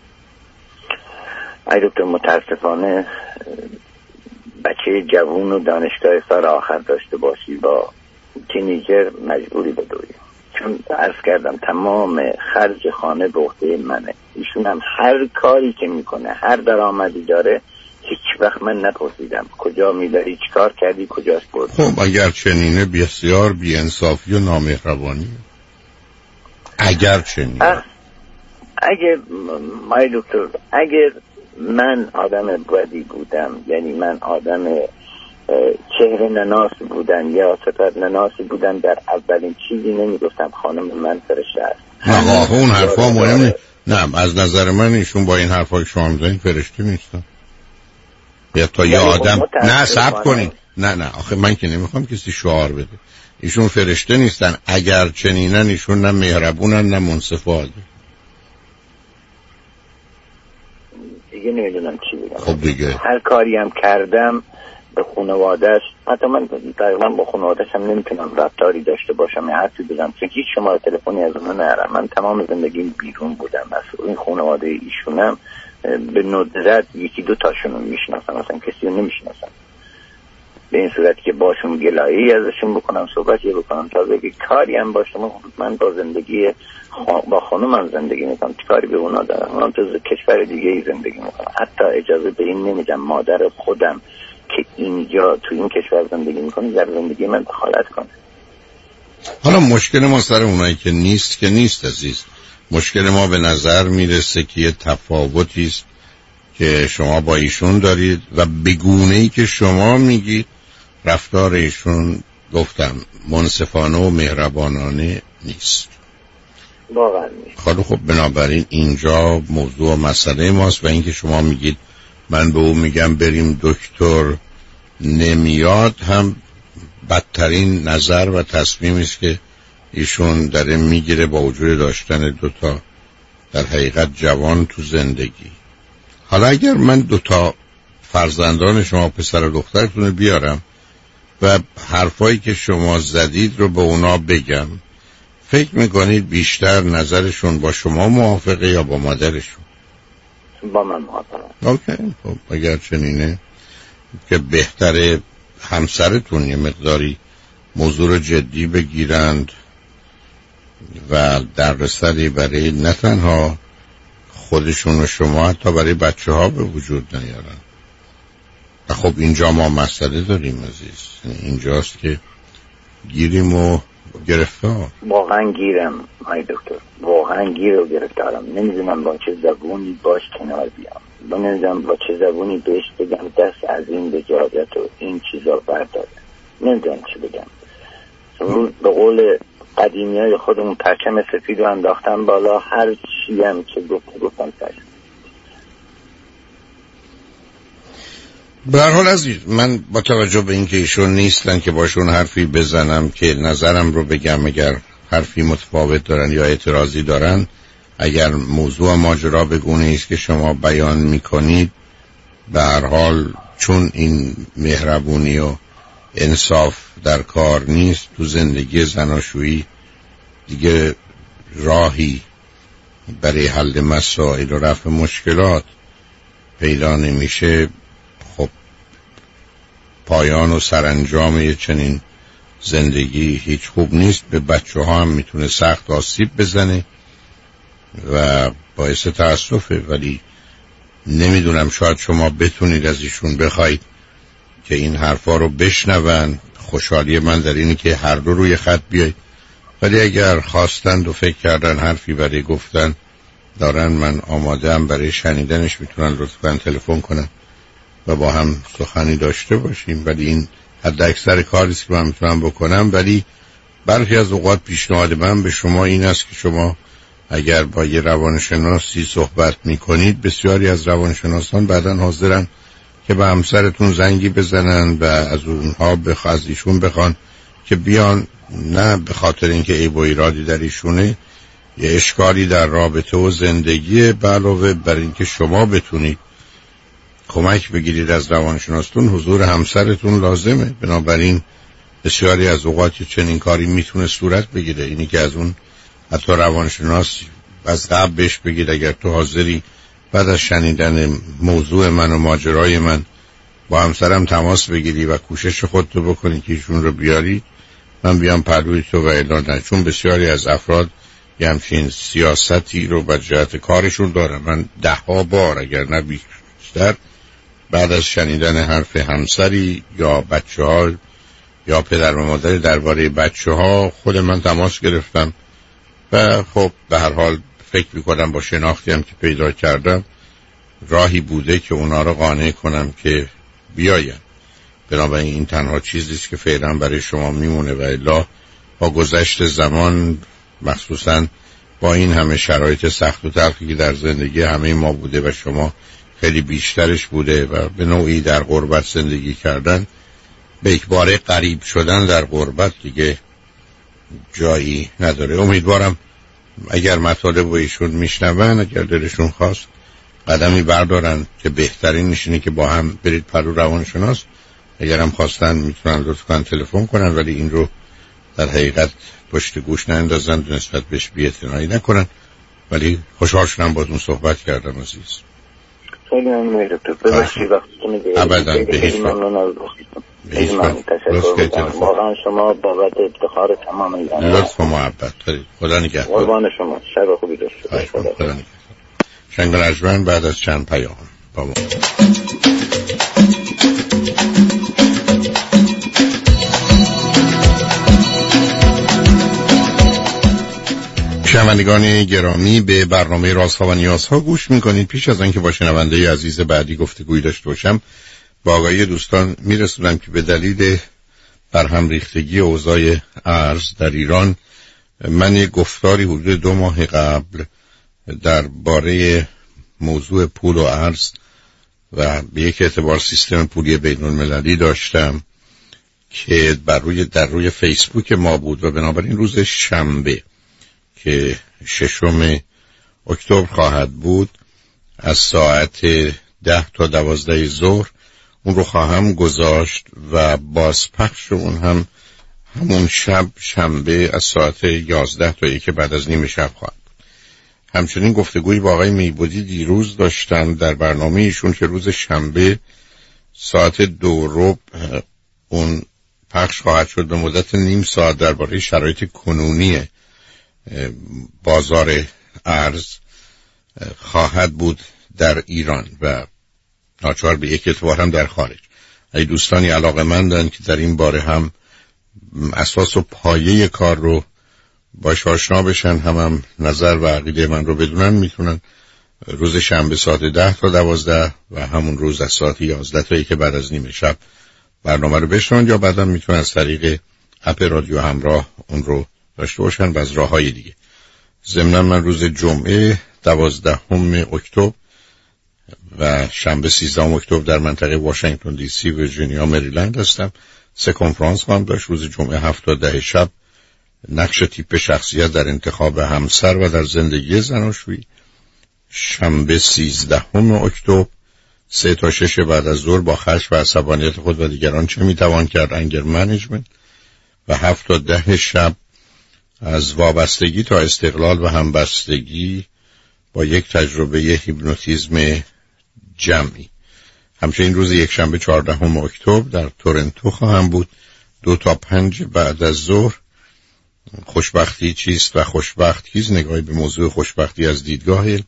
ای دکتر متاسفانه بچه جوون و دانشگاه سال آخر داشته باشی با تینیجر مجبوری بدوی، چون عرض کردم تمام خرج خانه به عهده منه. ایشون هم هر کاری که میکنه، هر درآمدی داره، هیچ وقت من نپرسیدم کجا میبری، چی کار کردی، کجاست برد. خب اگر چنینه بسیار بی‌انصافی و نامهربانی. اگر چنینه اگه مای دکتر اگر من آدم بدی بودم، یعنی من آدم چهره نناس بودن یا صفت نناسی بودن، در اولین چیزی نمیگفتم خانم من فرشته است. نه اون حرفا مهم نیست. نه از نظر من ایشون با این حرفا که شما میزنید فرشته نیستن. یا تا یه آدم نه صبر کنید. نه نه آخه من که نمیخوام کسی شعار بده. ایشون فرشته نیستن. اگر چنینن ایشون نه مهربونن نه منصفانه. دیگه نمیدونم چی بگم. خب دیگه هر کاری هم کردم به خانواده‌اش، حتی من تقریبا با خانواده‌اش هم نمیتونم رفتاری داشته باشم یا حرفی بزنم، چون هیچ شماره تلفنی از اونها ندارم. من تمام زندگیم بیرون بودم. از این خانواده ایشونم به ندرت یکی دو تاشون رو میشناسم، اصلا کسی رو نمیشناسم. به این صورت که باشون گلایی ازشون بکنم، صحبتی بکنم، تازه که کاری هم باشه. من با زندگی خان... با خانومم زندگی میکنم، کاری به اونا دارم. اونا تو کشور دیگه ای زندگی میکنم. حتی اجازه به این نمیدم مادر خودم که اینجا تو این کشور زندگی میکنه در زندگی من دخالت کنه. حالا مشکل ما سر اونایی که نیست که نیست عزیز. مشکل ما به نظر میرسه که یه تفاوتی است که شما با ایشون دارید و بگونه‌ای که شما میگید رفتار ایشون گفتم منصفانه و مهربانانه نیست. واقعا نیست. خب خب بنابراین اینجا موضوع مسئله ماست و اینکه شما میگید من به او میگم بریم دکتر نمیاد هم بدترین نظر و تصمیمی است که ایشون داره میگیره با وجود داشتن دوتا در حقیقت جوان تو زندگی. حالا اگر من دوتا فرزندان شما پسر و دخترتون بیارم و حرفایی که شما زدید رو به اونا بگم، فکر میکنید بیشتر نظرشون با شما موافقه یا با مادرشون؟ با من موافقه. اوکی خب اگر چنینه که بهتره همسرتون یه مقداری موضوع رو جدی بگیرند و دردسری برای نه تنها خودشون و شما حتی برای بچه ها به وجود نیارن. و خب اینجا ما مسئله داریم عزیز. اینجاست که گیریم و گرفتار. واقعا گیرم آی دکتر، واقعا گیر و گرفتارم. نمیدونم با چه زبونی باش کنار بیام، نمیدونم با چه زبونی بهش بگم دست از این بجادت و این چیزا برداره. نمیدونم چی بگم. به قول قدیمی های خودمون پرچم سفید رو انداختم بالا، هر چی هم که گفت گفتم سر. به هر حال عزیز من با توجه به اینکه ایشون نیستن که باشون حرفی بزنم که نظرم رو بگم، اگر حرفی متفاوت دارن یا اعتراضی دارن، اگر موضوع ماجرا به گونه‌ای است که شما بیان میکنید، به هر حال چون این مهربونی و انصاف در کار نیست تو زندگی زناشویی، دیگه راهی برای حل مسائل و رفع مشکلات پیدا نمیشه. خب پایان و سرانجام یه چنین زندگی هیچ خوب نیست. به بچه ها هم میتونه سخت آسیب بزنه و باعث تأسفه. ولی نمیدونم شاید شما بتونید از ایشون بخواید که این حرفا رو بشنون. خوشحالی من در اینه که هر دو روی خط بیاید، ولی اگر خواستند و فکر کردن حرفی برای گفتن دارن، من آماده هم برای شنیدنش. میتونن لطفاً تلفن کنن و با هم سخنی داشته باشیم. ولی این حد اکثر کاری است که من میتونم بکنم. ولی برخی از اوقات پیشنهاد من به شما این است که شما اگر با یه روانشناسی صحبت میکنید، بسیاری از روانشناسان بعداً حاضرن که به همسرتون زنگی بزنن و از اونها بخ... از ایشون بخوان که بیان، نه به خاطر اینکه عیب و ایرادی در ایشونه، یه اشکالی در رابطه و زندگی، به علاوه بر اینکه شما بتونید کمک بگیرید از روانشناستون، حضور همسرتون لازمه. بنابراین بسیاری از اوقات چنین کاری میتونه صورت بگیره. اینی که از اون حتی روانشناس از قبل بهش بگید اگر تو حاضری بعد از شنیدن موضوع من و ماجرای من با همسرم تماس بگیری و کوشش خودتو بکنی که ایشون رو بیاری، من بیام پلوی تو و اعلان نه. چون بسیاری از افراد یه همچین سیاستی رو بر جهت کارشون دارن. من ده ها بار اگر نه بیشتر بعد از شنیدن حرف همسری یا بچه ها یا پدر و مادر درباره بچه ها خود من تماس گرفتم و خب به هر حال فکر میکنم با شناختی هم که پیدا کردم راهی بوده که اونا رو قانع کنم که بیاین. بنابراین این تنها چیزیست که فعلا برای شما میمونه و الا با گذشت زمان مخصوصا با این همه شرایط سخت و تلخی که در زندگی همه ما بوده و شما خیلی بیشترش بوده و به نوعی در غربت زندگی کردن، به یک باره غریب شدن در غربت دیگه جایی نداره. امیدوارم اگر مطالب و ایشون میشنون اگر دلشون خواست قدمی بردارن که بهترین نشینه که با هم برید پرو روانشناس. اگر هم خواستن میتونن لطفاً تلفن کنن ولی این رو در حقیقت پشت گوش نندازن، نسبت بهش بی‌اعتنایی نکنن. ولی خوشحال شدم باهاتون صحبت کردم عزیز. خیلی ممنون دکتر. ببخشید وقتتون رو گرفتم. ابداً به هیچ ممنون. خیلی ممنون. تشکر می‌کنم. واقعا شما بابت افتخار تمام ایران. لطف و محبت دارید. خدا نگهدار. قربان شما. شب خوبی داشته خدا نگهدار. شنگ رجمن بعد از چند پیام با ما. شنوندگان گرامی به برنامه رازها و نیازها گوش میکنید. پیش از آنکه با شنونده عزیز بعدی گفتگویی داشته باشم با آگاهی دوستان میرسونم که به دلیل برهم ریختگی اوضاع ارز در ایران من یک گفتاری حدود دو ماه قبل درباره موضوع پول و ارز و به یک اعتبار سیستم پولی بین المللی داشتم که بر روی در روی فیسبوک ما بود و بنابراین روز شنبه که ششم اکتبر خواهد بود از ساعت ده تا دوازده ظهر اون رو خواهم گذاشت و بازپخش اون هم همون شب شنبه از ساعت یازده تا یک بعد از نیم شب خواهد بود. همچنین گفتگویی با آقای میبودی دیروز داشتم در برنامه ایشون که روز شنبه ساعت دو ربع اون پخش خواهد شد به مدت نیم ساعت درباره شرایط کنونی بازار ارز خواهد بود در ایران و ناچار به یک اعتبار هم در خارج. ای دوستانی علاقه‌مندن که در این باره هم اساس و پایه کار رو باش آشنا بشن، هم هم نظر و عقیده من رو بدونن، میتونن روز شنبه ساعت ده تا دوازده و همون روز از ساعت یازده تا یک بعد از نیم شب برنامه رو بشنون یا بعدم میتونن از طریق اپ رادیو همراه اون رو داشته باشن و از راه‌های دیگه. ضمناً من روز جمعه دوازدهم اکتبر و شنبه سیزدهم اکتبر در منطقه واشنگتن دی سی، ویرجینیا، مریلند هستم. سه کنفرانس خواهم داشت. روز جمعه هفت تا ده شب نقش تیپ شخصیت در انتخاب همسر و در زندگی زناشویی. شنبه سیزدهم اکتبر سه تا شش بعد از ظهر با خشم و عصبانیت خود و دیگران چه میتوان کرد، انگر منیجمنت. و هفت تا ده شب از وابستگی تا استقلال و همبستگی با یک تجربه هیپنوتیزم جمعی. همچنین روز یک شنبه چهاردهم اکتبر در تورنتو خواهم بود. دو تا پنج بعد از ظهر خوشبختی چیست و خوشبخت کیست، نگاهی به موضوع خوشبختی از دیدگاه علم.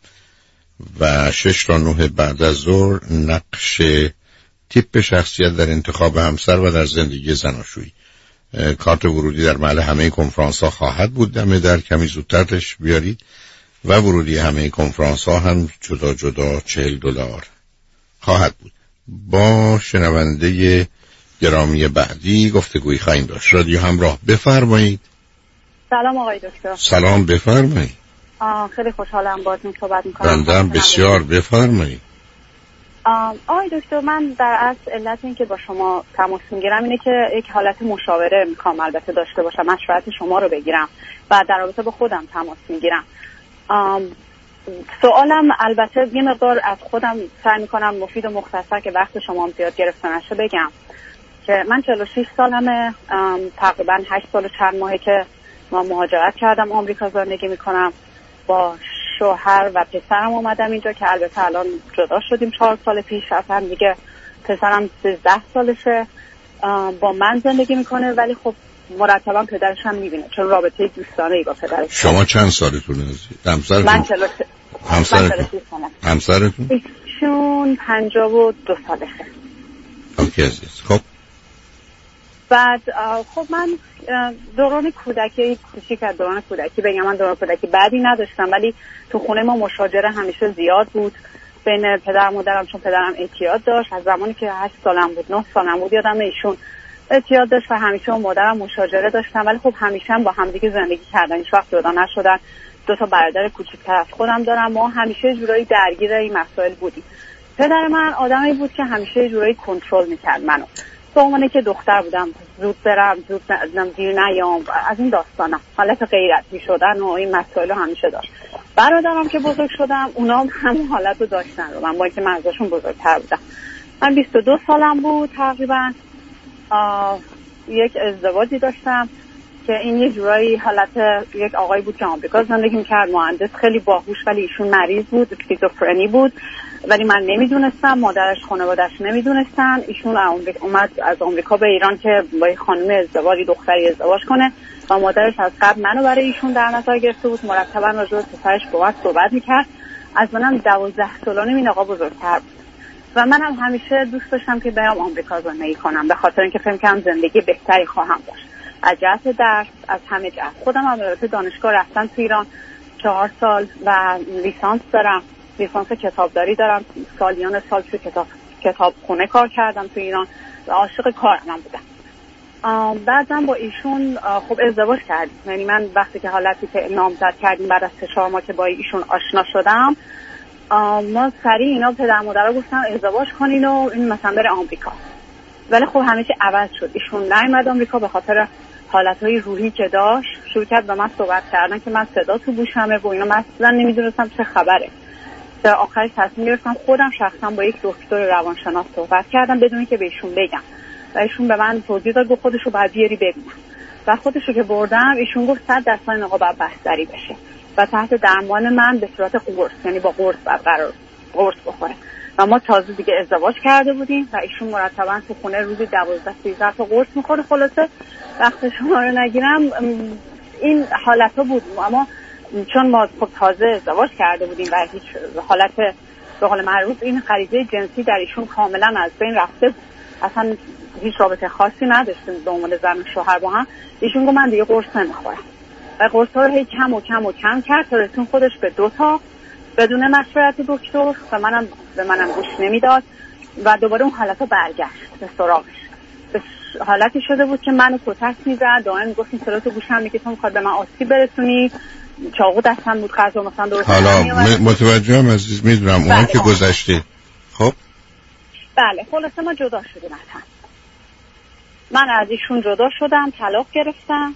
و شش تا نه بعد از ظهر نقش تیپ شخصیت در انتخاب همسر و در زندگی زناشویی. کارت ورودی در محل همه کنفرانس ها خواهد بود. دم در کمی زودتر تشریف بیارید و ورودی همه کنفرانس ها هم جدا جدا چهل دلار خواهد بود. با شنونده گرامی بعدی گفتگویی خواهیم داشت. رادیو همراه، بفرمایید. سلام آقای دکتر. سلام، بفرمایید. خیلی خوشحالم باهاتون صحبت میکنم. بندم بسیار، بفرمایید. آقای دکتر، من در اصل علت این که با شما تماس میگیرم اینه که یک حالت مشاوره میخوام البته داشته باشم، مشورت شما رو بگیرم و در رابطه با خودم تماس میگیرم. سوالم البته یه مقدار از خودم سعی میکنم مفید و مختصر که وقت شما هم زیاد گرفته نشه بگم. که من چهل و شش سالمه، تقریبا هشت سال و چند ماهه که ما مهاجرت کردم آمریکا زندگی میکنم. با شوهر و پسرم اومدم اینجا که البته الان جدا شدیم چهار سال پیش از هم دیگه. پسرم سیزده سالشه با من زندگی میکنه، ولی خب مرتبا پدرش هم میبینه چون رابطه دوستانه ای با پدرش. شما چند سالتونه عزیز؟ همسرتون؟ من چهل و سه. همسرتون؟ همسرتون؟ ایشون پنجاه و دو سالشه. اوکی عزیز. خب بعد خب من دوران کودکی کوچیک از دوران کودکی بگم من دوران کودکی بعدی نداشتم، ولی تو خونه ما مشاجره همیشه زیاد بود بین پدر و مادرم، چون پدرم اعتیاد داشت. از زمانی که هشت سالم بود نه سالم بود یادم ایشون اعتیاد داشت و همیشه مادرم مشاجره داشتن، ولی خب همیشه هم با همدیگه زندگی کردن، هیچ وقت جدا نشدن. دو تا برادر کوچیک‌تر از خودم دارم. ما همیشه جورایی درگیر این مسائل بودیم. پدر من آدمی بود که همیشه جورایی کنترل می‌کرد منو. به عنوان که دختر بودم زود برم زود نم دیر نیام، از این داستانا حالت غیرتی شدن و این مسائل رو همیشه داشت. برادرم که بزرگ شدم اونا هم همون حالت رو داشتن رو من با اینکه من ازشون بزرگتر بودم. من بیست و دو سالم بود تقریبا یک ازدواجی داشتم که این یه جورایی حالت یک آقایی بود که آمریکا زندگی می‌کرد، مهندس، خیلی باهوش، ولی ایشون مریض بود، اسکیزوفرنی بود، ولی من نمیدونستم، مادرش خانواده‌اش نمیدونستن. ایشون اومد از آمریکا به ایران که با یه خانم ازدواجی دختری ازدواج کنه و مادرش از قبل منو برای ایشون در نظر گرفته بود. مرتبا راجع به پسرش با من صحبت می‌کرد. از منم دوازده سالانه این آقا بزرگتر بود و منم همیشه دوست داشتم که برم آمریکا زندگی کنم، به خاطر اینکه فکر کنم زندگی بهتری خواهم داشت از جهت درس، از همه جهت. خودم هم البته دانشگاه رفتم تو ایران چهار سال و لیسانس دارم، لیسانس کتابداری دارم. سالیان سال تو کتاب کتابخونه کار کردم تو ایران و عاشق کارم هم بودم. بعدم با ایشون خب ازدواج کردیم، یعنی من وقتی که حالتی که نامزد کردیم بعد از سه چهار ماه که با ایشون آشنا شدم، ما سریع اینا پدر مادرها گفتن ازدواج کنین و این مثلا بره آمریکا. ولی خب همیشه عوض شد. ایشون نیومد آمریکا به خاطر حالتهای روحی که داشت. شروع کرد به من صحبت کردن که من صدا تو گوشمه و اینا، من اصلا نمیدونستم چه خبره. در آخرش تصمیم گرفتم خودم شخصا با یک دکتر روانشناس صحبت کردم بدون که به ایشون بگم و ایشون به من توضیح داد که خودشو باید بیاری ببینم و خودشو که بردم ایشون گفت صد درصد این آقا باید بستری بشه و تحت درمان من به صورت قرص، یعنی با قرص قرار قرص بخوره. و ما تازه دیگه ازدواج کرده بودیم و ایشون مرتبا تو خونه روزی دوازده سیزده تا قرص میخوره. خلاصه وقت شما رو نگیرم این حالتا بود، اما چون ما خب تازه ازدواج کرده بودیم و هیچ حالت به قول معروف این غریزه جنسی در ایشون کاملا از بین رفته بود، اصلا هیچ رابطه خاصی نداشتیم به عنوان زن و شوهر با هم. ایشون گفت من دیگه قرص نمیخورم و قرص ها رو هی کم و کم و کم کرد تا رسون خودش به دو تا بدون مشورت دکتر و منم به منم گوش نمیداد و دوباره اون حالتا برگشت به سراغش. به حالتی شده بود که منو کتک میزد، دائم میگفت این صدا تو گوشم میگه تو میخواد به من آسیب برسونی، چاقو دستم بود غذا مثلا درست حالا متوجهم عزیز، میدونم اون که گذشته. خب بله خلاصه ما جدا شدیم. مثلا من از ایشون جدا شدم، طلاق گرفتم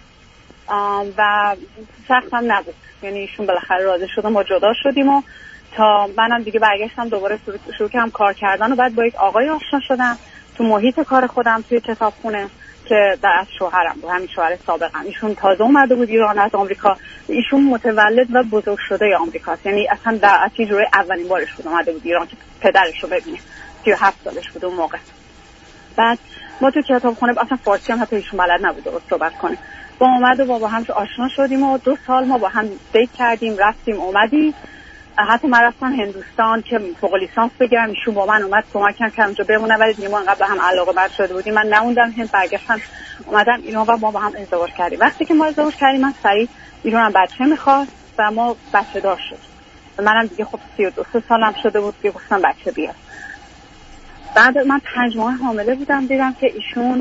و سختم نبود، یعنی ایشون بالاخره راضی شدم ما جدا شدیم و تا منم دیگه برگشتم دوباره شروع کردم کار کردن و بعد با یک آقای آشنا شدم تو محیط کار خودم توی کتابخونه که در از شوهرم بود، همین شوهر سابقم. ایشون تازه اومده بود ایران از آمریکا، ایشون متولد و بزرگ شده آمریکاست، یعنی اصلا در اصلی جوری اولین بارش بود اومده بود ایران که پدرش رو ببینه. سی و هفت سالش بود اون موقع. بعد ما تو کتابخونه اصلا فارسی هم حتی ایشون بلد نبود درست صحبت کنه. با اومد و با هم آشنا شدیم و دو سال ما با هم دیت کردیم، رفتیم اومدیم. حتی من رفتم هندوستان که فوق لیسانس بگیرم، ایشون با من اومد کمکم کرد اونجا بمونه، ولی دیگه ما انقدر به هم علاقه‌مند شده بودیم من نموندم هند، برگشتم اومدم ایران و ما با هم ازدواج کردیم. وقتی که ما ازدواج کردیم من سریع ایران هم بچه می‌خواست و ما بچه دار شد. منم دیگه خب سی و دو سالم شده بود که گفتم بچه بیار. بعد من پنج ماه حامله بودم دیدم که ایشون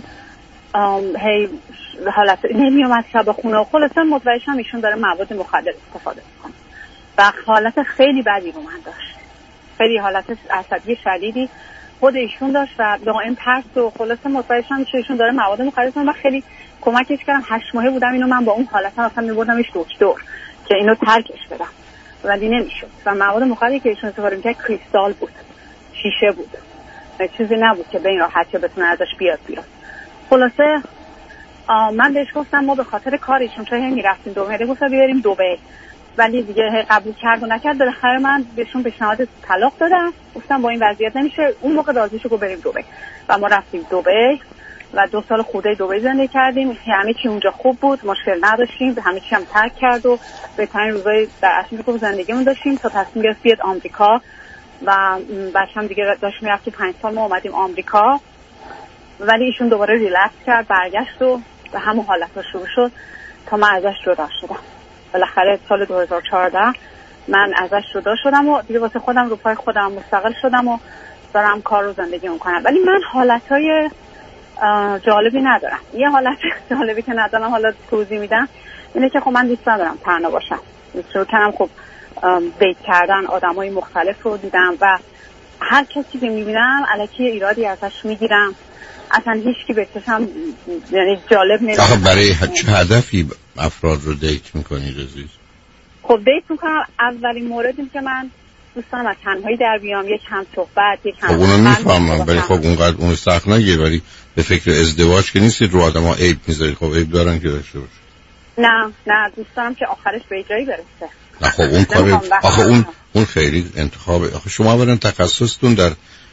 هی حالت نمیومد شب خونه و خلاصه متوجه شدم ایشون داره مواد مخدر استفاده می‌کنه و حالت خیلی بدی رو من داشت، خیلی حالت عصبی شدیدی خود ایشون داشت و دائم ترس و خلاصه متوجه شدم که ایشون داره مواد مخدر استفاده. من خیلی کمکش کردم، هشت ماهه بودم اینو من با اون حالت اصلا می‌بردمش دکتر که اینو ترکش بدم ولی نمیشد و مواد مخدری که ایشون استفاده می‌کرد کریستال بود، شیشه بود، چیزی نبود که به این راحتی بتونه ازش بیاد بیاد. خلاصه من بهش گفتم ما به خاطر کارشون چه همی رفتیم دبی، گفتم بیاریم دبی، ولی دیگه قبول کرد و نکرد. بالاخره من بهشون پیشنهاد طلاق دادم، گفتم با این وضعیت نمیشه. اون موقع راضیشو گفت بریم دبی و ما رفتیم دبی و دو سال خوده دبی زندگی کردیم. همه چی اونجا خوب بود، مشکل نداشتیم، همه چی هم ترک کرد و بهترین روزای در اصل میگم زندگیمون داشتیم تا تصمیم گرفت بیاد آمریکا و بچه‌م دیگه داشت میرفت. پنج سال ما اومدیم آمریکا، ولی ایشون دوباره ریلکس کرد، برگشت و به همون حالت شروع شد تا من ازش جدا شدم. بالاخره سال دو هزار و چهارده من ازش جدا شدم و دیگه واسه خودم رو پای خودم مستقل شدم و دارم کار رو زندگی میکنم. ولی من حالتهای جالبی ندارم. یه حالت جالبی که ندارم حالا توضیح میدم اینه که خب من دوست ندارم تنها باشم. شروع کردم خب دیت کردن آدمای مختلف رو دیدم و هر کسی که میبینم الکی ایرادی ازش میگیرم، اصلا هیچ کی به چشم یعنی جالب نمیاد. آخه برای چه هدفی افراد رو دیت میکنید عزیز؟ خب دیت میکنم اولین موردی که من دوست دارم از تنهایی در بیام، یک هم صحبت، یک هم خب اونو میفهمم، ولی خب اونقدر اون سخت نگیر، ولی به فکر ازدواج که نیستید رو آدم ها عیب میذارید. خب عیب دارن که داشته باشه. نه نه دوست دارم که آخرش به جایی برسه. نه خب اون کار آخه اون اون خیلی انتخابه. آخه شما اولا تخصصتون در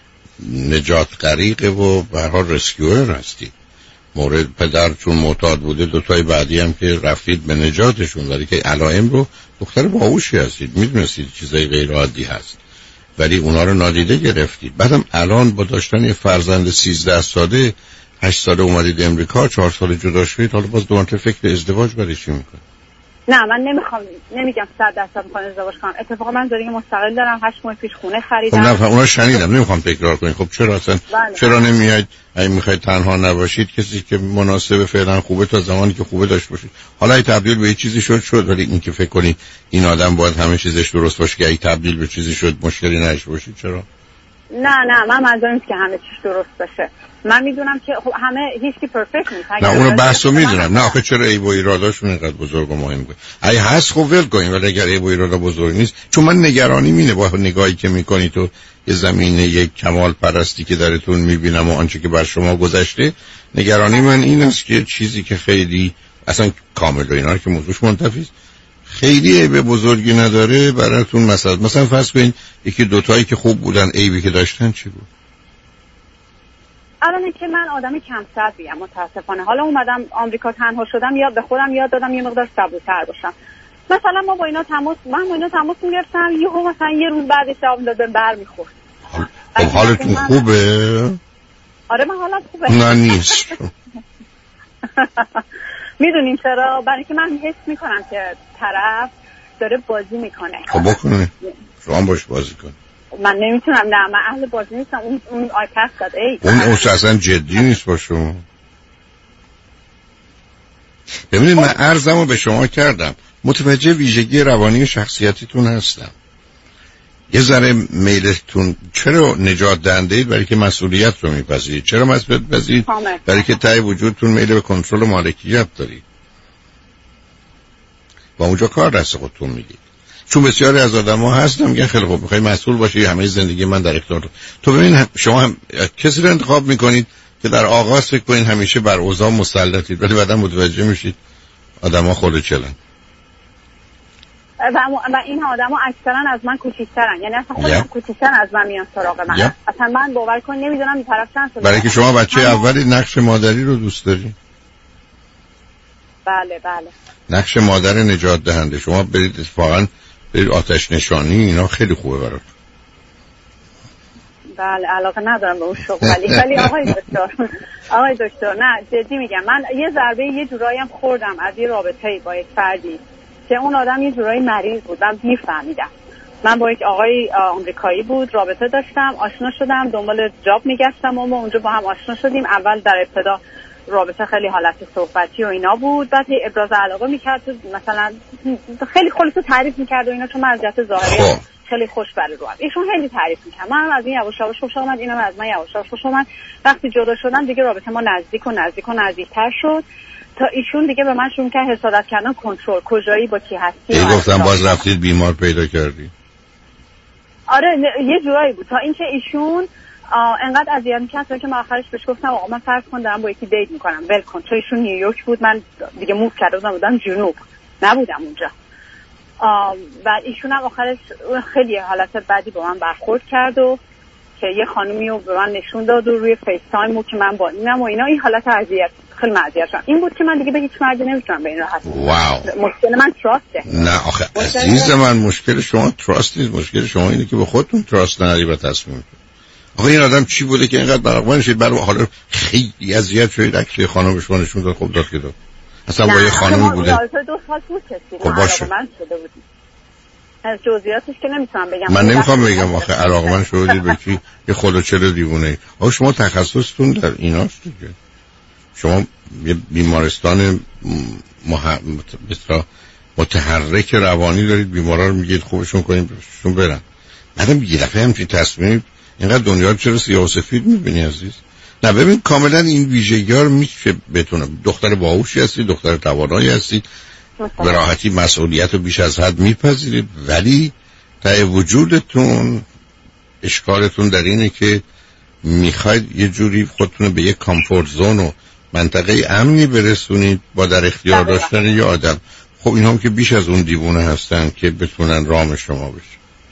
نجات غریقه و به هر حال رسکیور هستید. مورد پدر چون معتاد بوده، دو تای بعدی هم که رفتید به نجاتشون، ولی که علائم رو دختر باهوشی هستید، میدونستید چیزای غیر عادی هست ولی اونا رو نادیده گرفتید. بعدم الان با داشتن یه فرزند سیزده ساله هشت ساله اومدید امریکا، چهار ساله جدا شدید، حالا باز دوباره فکر ازدواج برای چی میکنید؟ نه من نمیخوام، نمیگم صد درصد میخوام ازدواج کنم. اتفاقا من زندگی مستقل دارم، هشت ماه پیش خونه خریدم. خب نه اونا شنیدم، نمیخوام تکرار کنید. خب چرا اصلا بله. چرا نمیاید اگه میخواید تنها نباشید کسی که مناسب فعلا خوبه تا زمانی که خوبه داشته باشید. حالا ای تبدیل به چیزی شد شد، ولی این که فکر کنی این آدم باید همه چیزش درست باشه که ای تبدیل به چیزی شد مشکلی نشه باشید. چرا؟ نه نه من منظورم که همه چیز درست باشه. من میدونم که خب همه هیچ کی پرفکت نیست. نه اونو بحثو میدونم. نه آخه چرا ای و ایراداشون اینقدر بزرگ و مهم بود؟ ای هست خب ول کنین، ولی اگر ای و ایرادا بزرگ نیست، چون من نگرانی مینه با نگاهی که میکنی تو یه زمینه یک کمال پرستی که درتون میبینم و آنچه که بر شما گذشته، نگرانی من این است که چیزی که خیلی اصلا کامل و اینا که موضوعش منتفی خیلی عیب بزرگی نداره براتون. مثلا مثلا فرض کنین یکی دوتایی که خوب بودن عیبی که داشتن چی بود؟ الان که من آدم کم صبریم متاسفانه. حالا اومدم آمریکا تنها شدم، یاد به خودم یاد دادم یه مقدار صبورتر باشم. مثلا ما با اینا تماس من با اینا تماس می‌گرفتم، یهو مثلا یه روز بعدش جواب دادن برمیخورد. خب حالتون من... خوبه؟ آره من حالم خوبه. نه نیست. میدونین چرا؟ برای که من حس میکنم که طرف داره بازی میکنه. خب بکنه. شما باش بازی کن. من نمیتونم. نه من اهل بازی نیستم. اون اون آیپد داد. ای اون اصلا جدی نیست با شما. ببینید من عرضمو به شما کردم، متوجه ویژگی روانی شخصیتیتون هستم. یه ذره میلتون چرا نجات دهنده اید؟ برای که مسئولیت رو میپذیرید. چرا مسئولیت پذیرید؟ برای که ته وجودتون میل به کنترل و مالکیت دارید. با اونجا کار دست خودتون میگید. چون بسیاری از آدم‌ها هستن میگن خیلی خوب میخوای مسئول باشی، همه زندگی من در اختیار تو. ببین شما هم کسی رو انتخاب میکنید که در آغاز فکر کنید همیشه بر اوضاع مسلطید، ولی بعدا متوجه میشید آدم‌ها خلوچلن. و این آدم‌ها اکثرا از من کوچیک‌ترن، یعنی اصلا خودم کوچیک‌ترن از من میان سراغ من. yeah. اصلا من باور کن نمیدونم این طرف چند سال. برای که شما بچه اولی نقش مادری رو دوست داری؟ بله بله. نقش مادر نجات دهنده. شما برید اتفاقاً برید آتش نشانی، اینا خیلی خوبه برات. بله علاقه ندارم به اون شغل، ولی ولی آقای دکتر آقای دکتر نه جدی میگم، من یه ضربه یه جورایی هم خوردم از یه رابطه‌ای با یک فردی که اون آدم یه جورایی مریض بود. من میفهمیدم. من با یک آقای آمریکایی بود رابطه داشتم، آشنا شدم، دنبال جاب میگشتم و ما اونجا با هم آشنا شدیم. اول در ابتدا رابطه خیلی حالت صحبتی و اینا بود، بعد ابراز علاقه میکرد، مثلا خیلی خلاصه تعریف میکرد و اینا، چون من از جهت ظاهری خیلی خوش بله رو هم ایشون خیلی تعریف میکرد. من از این یواش یواش خوش اومد، اینم از من یواش یواش خوش اومد. وقتی جدا شدن دیگه رابطه ما نزدیک و نزدیک و نزدیکتر شد تا ایشون دیگه به من شروع کرد حسادت کردن، کنترل، کجایی با کی هستی. ای گفتم باز رفتید بیمار پیدا کردی. آره یه جورایی بود تا اینکه ایشون انقدر اذیت می‌کرد که من آخرش بهش گفتم آقا من فرض کن دارم با یکی دیت میکنم ول کن، چون ایشون نیویورک بود، من دیگه موو کرده بودم بودم جنوب، نبودم اونجا. و ایشون هم آخرش خیلی حالت بدی با من برخورد کرد و که یه خانومی رو به من نشون داد و روی فیس تایم که من با اینم و اینا، این حالت اذیت خیلی اذیت شدم. این بود که من دیگه به هیچ مردی نمیتونم به این راحت. واو. مشکل من تراسته. نه آخه عزیز من مشکل شما تراست نیست، مشکل شما اینه که به خودتون تراست نداری و تصمیم. آخه این آدم چی بوده که اینقدر برقوان شد؟ برای حالا خیلی اذیت شدید عکس خانمش رو نشون داد. خب داد که داد اصلا با یه خانمی بوده. دو سال بود کسی. خب باشه. من شده بود. از جزئیاتش که نمیتونم بگم. من نمیخوام بگم آخه علاقمند شدید به کی؟ یه خلوچل دیوونه. آخه شما تخصصتون در ایناست دیگه. شما یه بیمارستان مح... مثلا متحرک روانی دارید، بیمارا رو میگید خوبشون کنید بهشون برن. بعدم یه دفعه همچین تصمیم، اینقدر دنیا رو چرا سیاه و سفید میبینی عزیز؟ نه ببین کاملا این ویژگی ها رو میشه بتونم. دختر باهوشی هستی، دختر توانایی هستی، به راحتی مسئولیت رو بیش از حد میپذیرید، ولی تا وجودتون اشکالتون در اینه که میخواید یه جوری خودتون به یه کامفورت زون و منطقه امنی برسونید با در اختیار داشتن یه آدم. خب این هم که بیش از اون دیوونه هستن که بتونن رام شما بشه.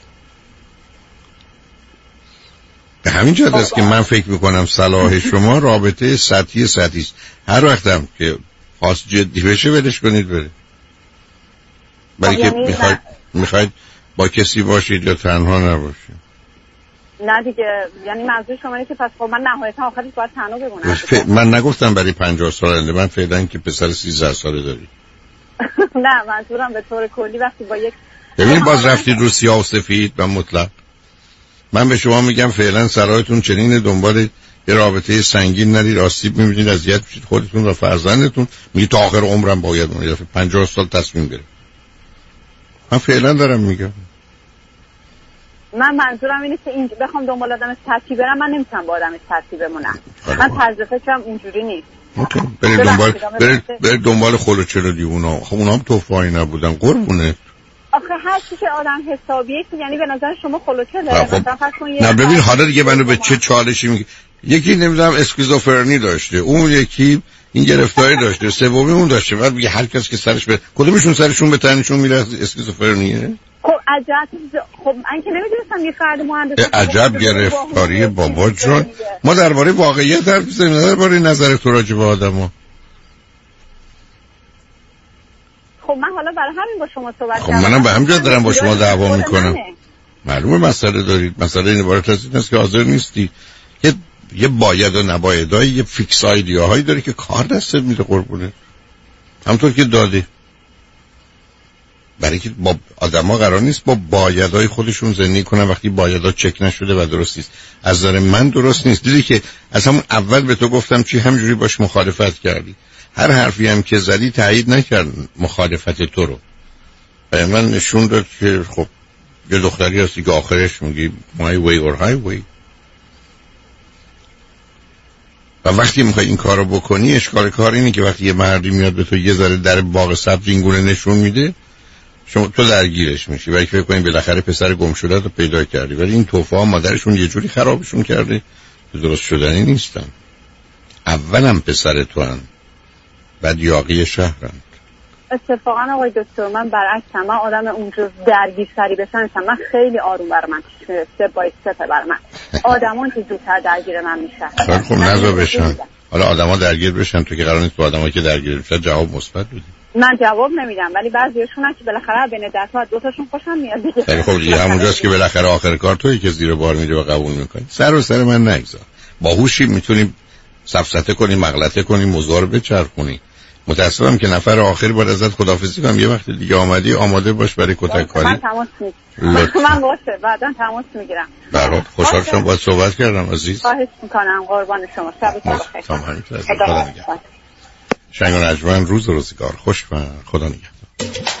به همین جهت است که من فکر میکنم صلاح شما رابطه سطحی سطحی است. هر وقتم که خواست جدی بشه ولش کنید بره. برای که میخواید میخواید با کسی باشید یا تنها نباشید. نه دیگه، یعنی منظور شما اینه که پس خب من نهایتا آخرش باید تنها بمونم. ف... من نگفتم برای پنجاه ساله، من فعلا که پسر سیزده ساله داری. نه منظورم به طور کلی وقتی با یک ببین باز رفتید رو سیاه و سفید و مطلق. من به شما میگم فعلا سرایتون چنین، دنبال یه رابطه سنگین نرید، آسیب میبینید، اذیت میشید خودتون و فرزندتون. میگی تا آخر عمرم باید اون دفعه پنجاه سال تصمیم گرفت. من فعلا دارم میگم. من منظورم اینه که اینجا بخوام دنبال آدم سطحی برم، من نمیتونم با آدم سطحی بمونم. من طرز فکرم اونجوری نیست. اوکی. برید دنبال برید برید دنبال خلوچل و دیوونا. خب اونها هم توفایی نبودن قربونه. آخه هر چی که آدم حسابیه که یعنی به نظر شما خلوچله. خب. مثلا فرض کن نه ببین حالا دیگه منو به چه چالشی میگی؟ یکی نمیدونم اسکیزوفرنی داشته، اون یکی این گرفتاری داشته، سومی اون داشته. بعد میگه هر کس که سرش به کدومشون سرشون به تنشون میره اسکیزوفرنیه. خب عجب. خب من که نمیدونستم یه فرد مهندس عجب گرفتاری بابا جان. ما درباره واقعیت حرف میزنیم، نه درباره نظر تو راجع به آدما. خب من حالا برای همین با شما صحبت کردم. خب منم به همین جهت دارم با شما دعوا میکنم. معلومه مسئله دارید. مسئله این عبارت از این است که حاضر نیستی. یه یه باید و نبایدای، یه فیکس آیدیاهایی داری که کار دستت میده قربونه. همونطور که داده. برای که با آدما قرار نیست با بایدهای خودشون زندگی کنن وقتی بایدها چک نشده و درست نیست. از نظر من درست نیست. دیدی که از همون اول به تو گفتم چی همجوری باش مخالفت کردی. هر حرفی هم که زدی تایید نکرد مخالفت تو رو. برای من نشون داد که خب یه دختری هستی که آخرش میگی my way or highway. و وقتی میخوای این کارو بکنی اشکال کار اینه که وقتی یه مردی میاد به تو یه ذره در باغ سبز اینگونه نشون میده، شما تو درگیرش میشی. ولی فکر کنید بالاخره پسر گم شده رو پیدا کردی، ولی این توفا مادرشون یه جوری خرابشون کرده که درست شدنی نیستن. اولم پسر تو هم بعد یاقی شهرند. اتفاقا آقای دکتر من برعکسم، من آدم اونجور درگیر سری بشن من خیلی آروم برای من استپ بای استپ برای من آدمان که زودتر درگیر من میشن. خب نذار بشن. حالا آدما درگیر بشن تو که قرار نیست با آدمایی که درگیر بشن جواب مثبت بدی. من جواب نمیدم، ولی بعضیاشون که بالاخره بین دستا دو تاشون خوشم میاد دیگه. خیلی خب دیگه همونجاست که بالاخره آخر کار تویی که زیر بار میره و قبول میکنی. سر و سر من نگذار. باهوشی میتونی سفسطه کنی، مغلطه کنی، موضوع رو بچرخونی. متاسفم که نفر آخر باید ازت خداحافظی کنم. یه وقت دیگه آمدی آماده باش برای کتک کاری. من تماس میگیرم. من باشه بعداً تماس میگیرم. برات خوشحال شدم باهات صحبت کردم عزیز. خواهش میکنم قربان شما. شبتون بخیر. تمام خدا نگهدار. شنگ و نجمن روز روزگار خوش و خدا نگهدار.